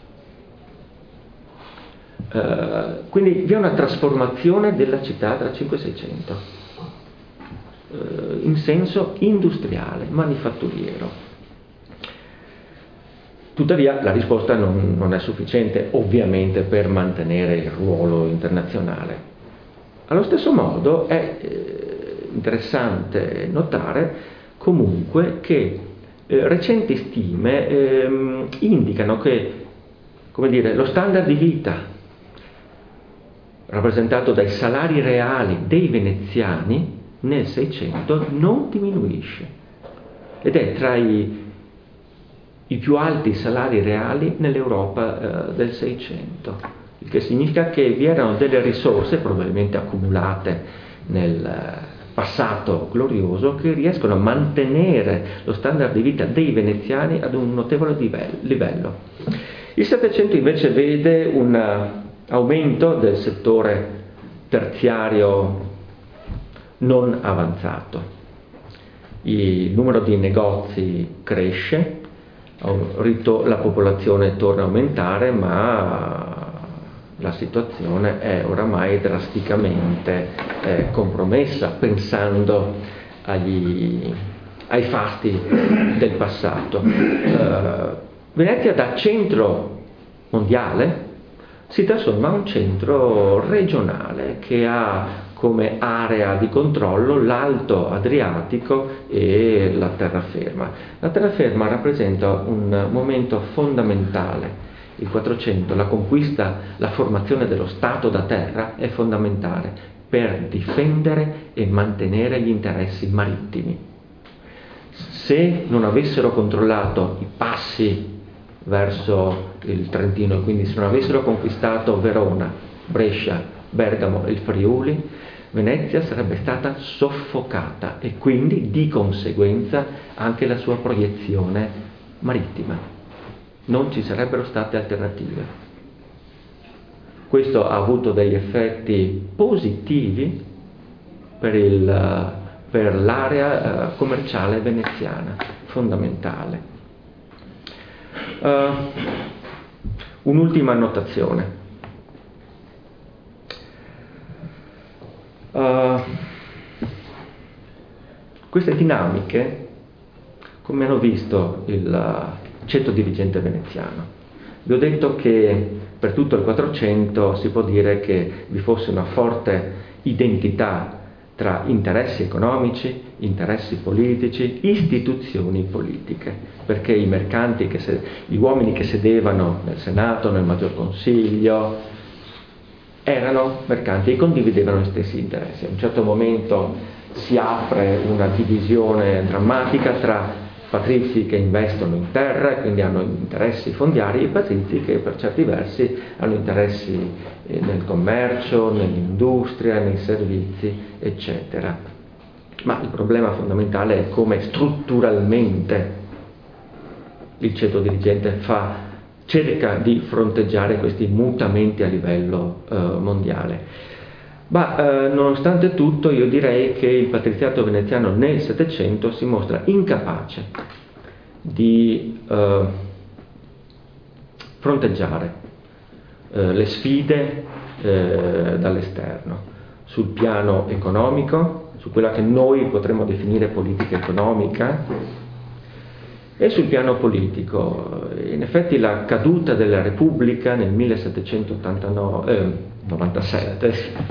Uh, quindi vi è una trasformazione della città tra cinque e seicento, uh, in senso industriale, manifatturiero. Tuttavia la risposta non, non è sufficiente, ovviamente, per mantenere il ruolo internazionale. Allo stesso modo è eh, interessante notare comunque che eh, recenti stime eh, indicano che, come dire, lo standard di vita rappresentato dai salari reali dei veneziani nel Seicento non diminuisce, ed è tra i i più alti salari reali nell'Europa eh, del Seicento, il che significa che vi erano delle risorse, probabilmente accumulate nel passato glorioso, che riescono a mantenere lo standard di vita dei veneziani ad un notevole livello. Il Settecento invece vede un aumento del settore terziario non avanzato. Il numero di negozi cresce, la popolazione torna a aumentare, ma la situazione è oramai drasticamente eh, compromessa, pensando agli, ai fasti del passato. Uh, Venezia, da centro mondiale, si trasforma in un centro regionale che ha come area di controllo l'Alto Adriatico e la terraferma. La terraferma rappresenta un momento fondamentale il Quattrocento, la conquista, la formazione dello Stato da terra è fondamentale per difendere e mantenere gli interessi marittimi. Se non avessero controllato i passi verso il Trentino, quindi se non avessero conquistato Verona, Brescia, Bergamo e il Friuli, Venezia sarebbe stata soffocata e quindi di conseguenza anche la sua proiezione marittima. Non ci sarebbero state alternative. Questo ha avuto degli effetti positivi per, il, per l'area uh, commerciale veneziana, fondamentale. Uh, un'ultima annotazione. Uh, queste dinamiche, come hanno visto il uh, ceto dirigente veneziano? Vi ho detto che per tutto il Quattrocento si può dire che vi fosse una forte identità tra interessi economici, interessi politici, istituzioni politiche, perché i mercanti, che se, gli uomini che sedevano nel Senato, nel Maggior Consiglio, erano mercanti e condividevano gli stessi interessi. A un certo momento si apre una divisione drammatica tra patrizi che investono in terra e quindi hanno interessi fondiari e patrizi che per certi versi hanno interessi nel commercio, nell'industria, nei servizi, eccetera. Ma il problema fondamentale è come strutturalmente il ceto dirigente fa, cerca di fronteggiare questi mutamenti a livello eh, mondiale. Ma eh, nonostante tutto io direi che il patriziato veneziano nel Settecento si mostra incapace di eh, fronteggiare eh, le sfide eh, dall'esterno, sul piano economico, su quella che noi potremmo definire politica economica, e sul piano politico. In effetti la caduta della Repubblica nel millesettecentottantanove, eh, novantasette,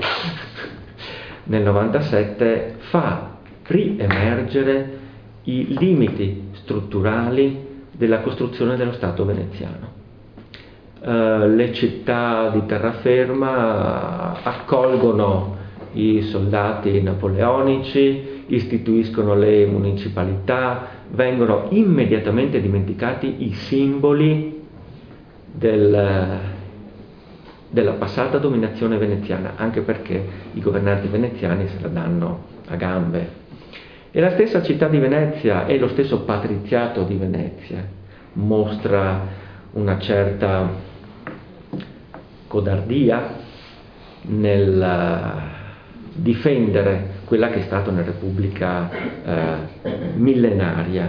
nel novantasette fa riemergere i limiti strutturali della costruzione dello Stato veneziano. Uh, le città di terraferma accolgono i soldati napoleonici, istituiscono le municipalità, vengono immediatamente dimenticati i simboli del, della passata dominazione veneziana, anche perché i governanti veneziani se la danno a gambe. E la stessa città di Venezia e lo stesso patriziato di Venezia mostra una certa codardia nel difendere quella che è stata una repubblica eh, millenaria.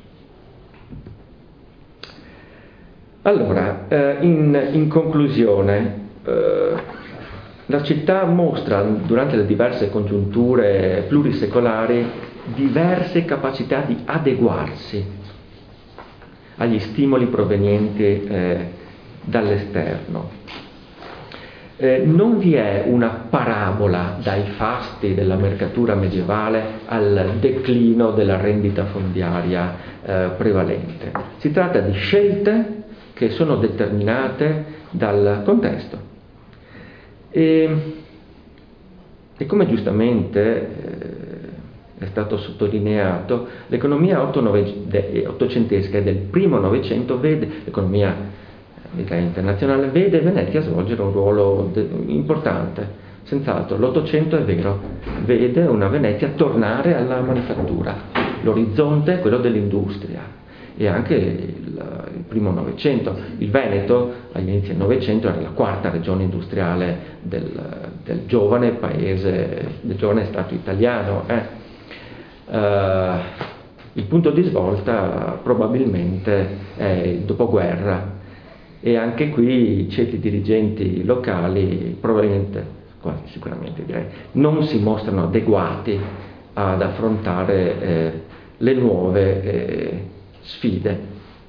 Allora, eh, in, in conclusione, eh, la città mostra durante le diverse congiunture plurisecolari diverse capacità di adeguarsi agli stimoli provenienti eh, dall'esterno. Eh, non vi è una parabola dai fasti della mercatura medievale al declino della rendita fondiaria eh, prevalente. Si tratta di scelte che sono determinate dal contesto. E, e come giustamente eh, è stato sottolineato, l'economia ottocentesca e del primo Novecento vede, l'economia internazionale vede Venezia svolgere un ruolo de- importante. Senz'altro l'Ottocento, è vero, vede una Venezia tornare alla manifattura, l'orizzonte è quello dell'industria, e anche il, il primo Novecento. Il Veneto agli inizi del Novecento era la quarta regione industriale del, del giovane paese, del giovane Stato italiano. Eh. Uh, il punto di svolta probabilmente è il dopoguerra, e anche qui i ceti dirigenti locali probabilmente, quasi sicuramente direi, non si mostrano adeguati ad affrontare eh, le nuove eh, sfide.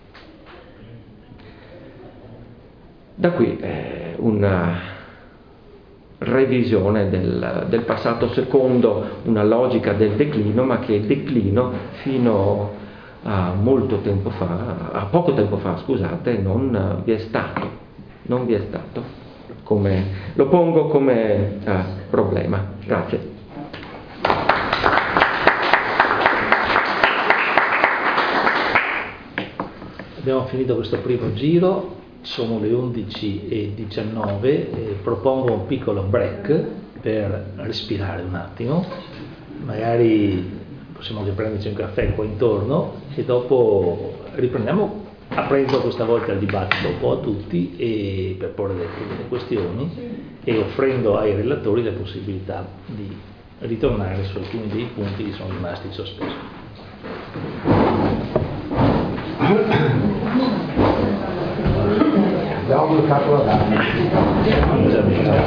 Da qui eh, una revisione del, del passato secondo una logica del declino, ma che il declino fino a molto tempo fa, a poco tempo fa, scusate, non vi è stato, non vi è stato, come, lo pongo come uh, problema. Grazie. Abbiamo finito questo primo giro, sono le undici e diciannove, e propongo un piccolo break per respirare un attimo, magari possiamo anche prenderci un caffè qua intorno e dopo riprendiamo aprendo questa volta il dibattito un po' a tutti e per porre delle, delle questioni e offrendo ai relatori la possibilità di ritornare su alcuni dei punti che sono rimasti sospesi. Abbiamo bloccato la data.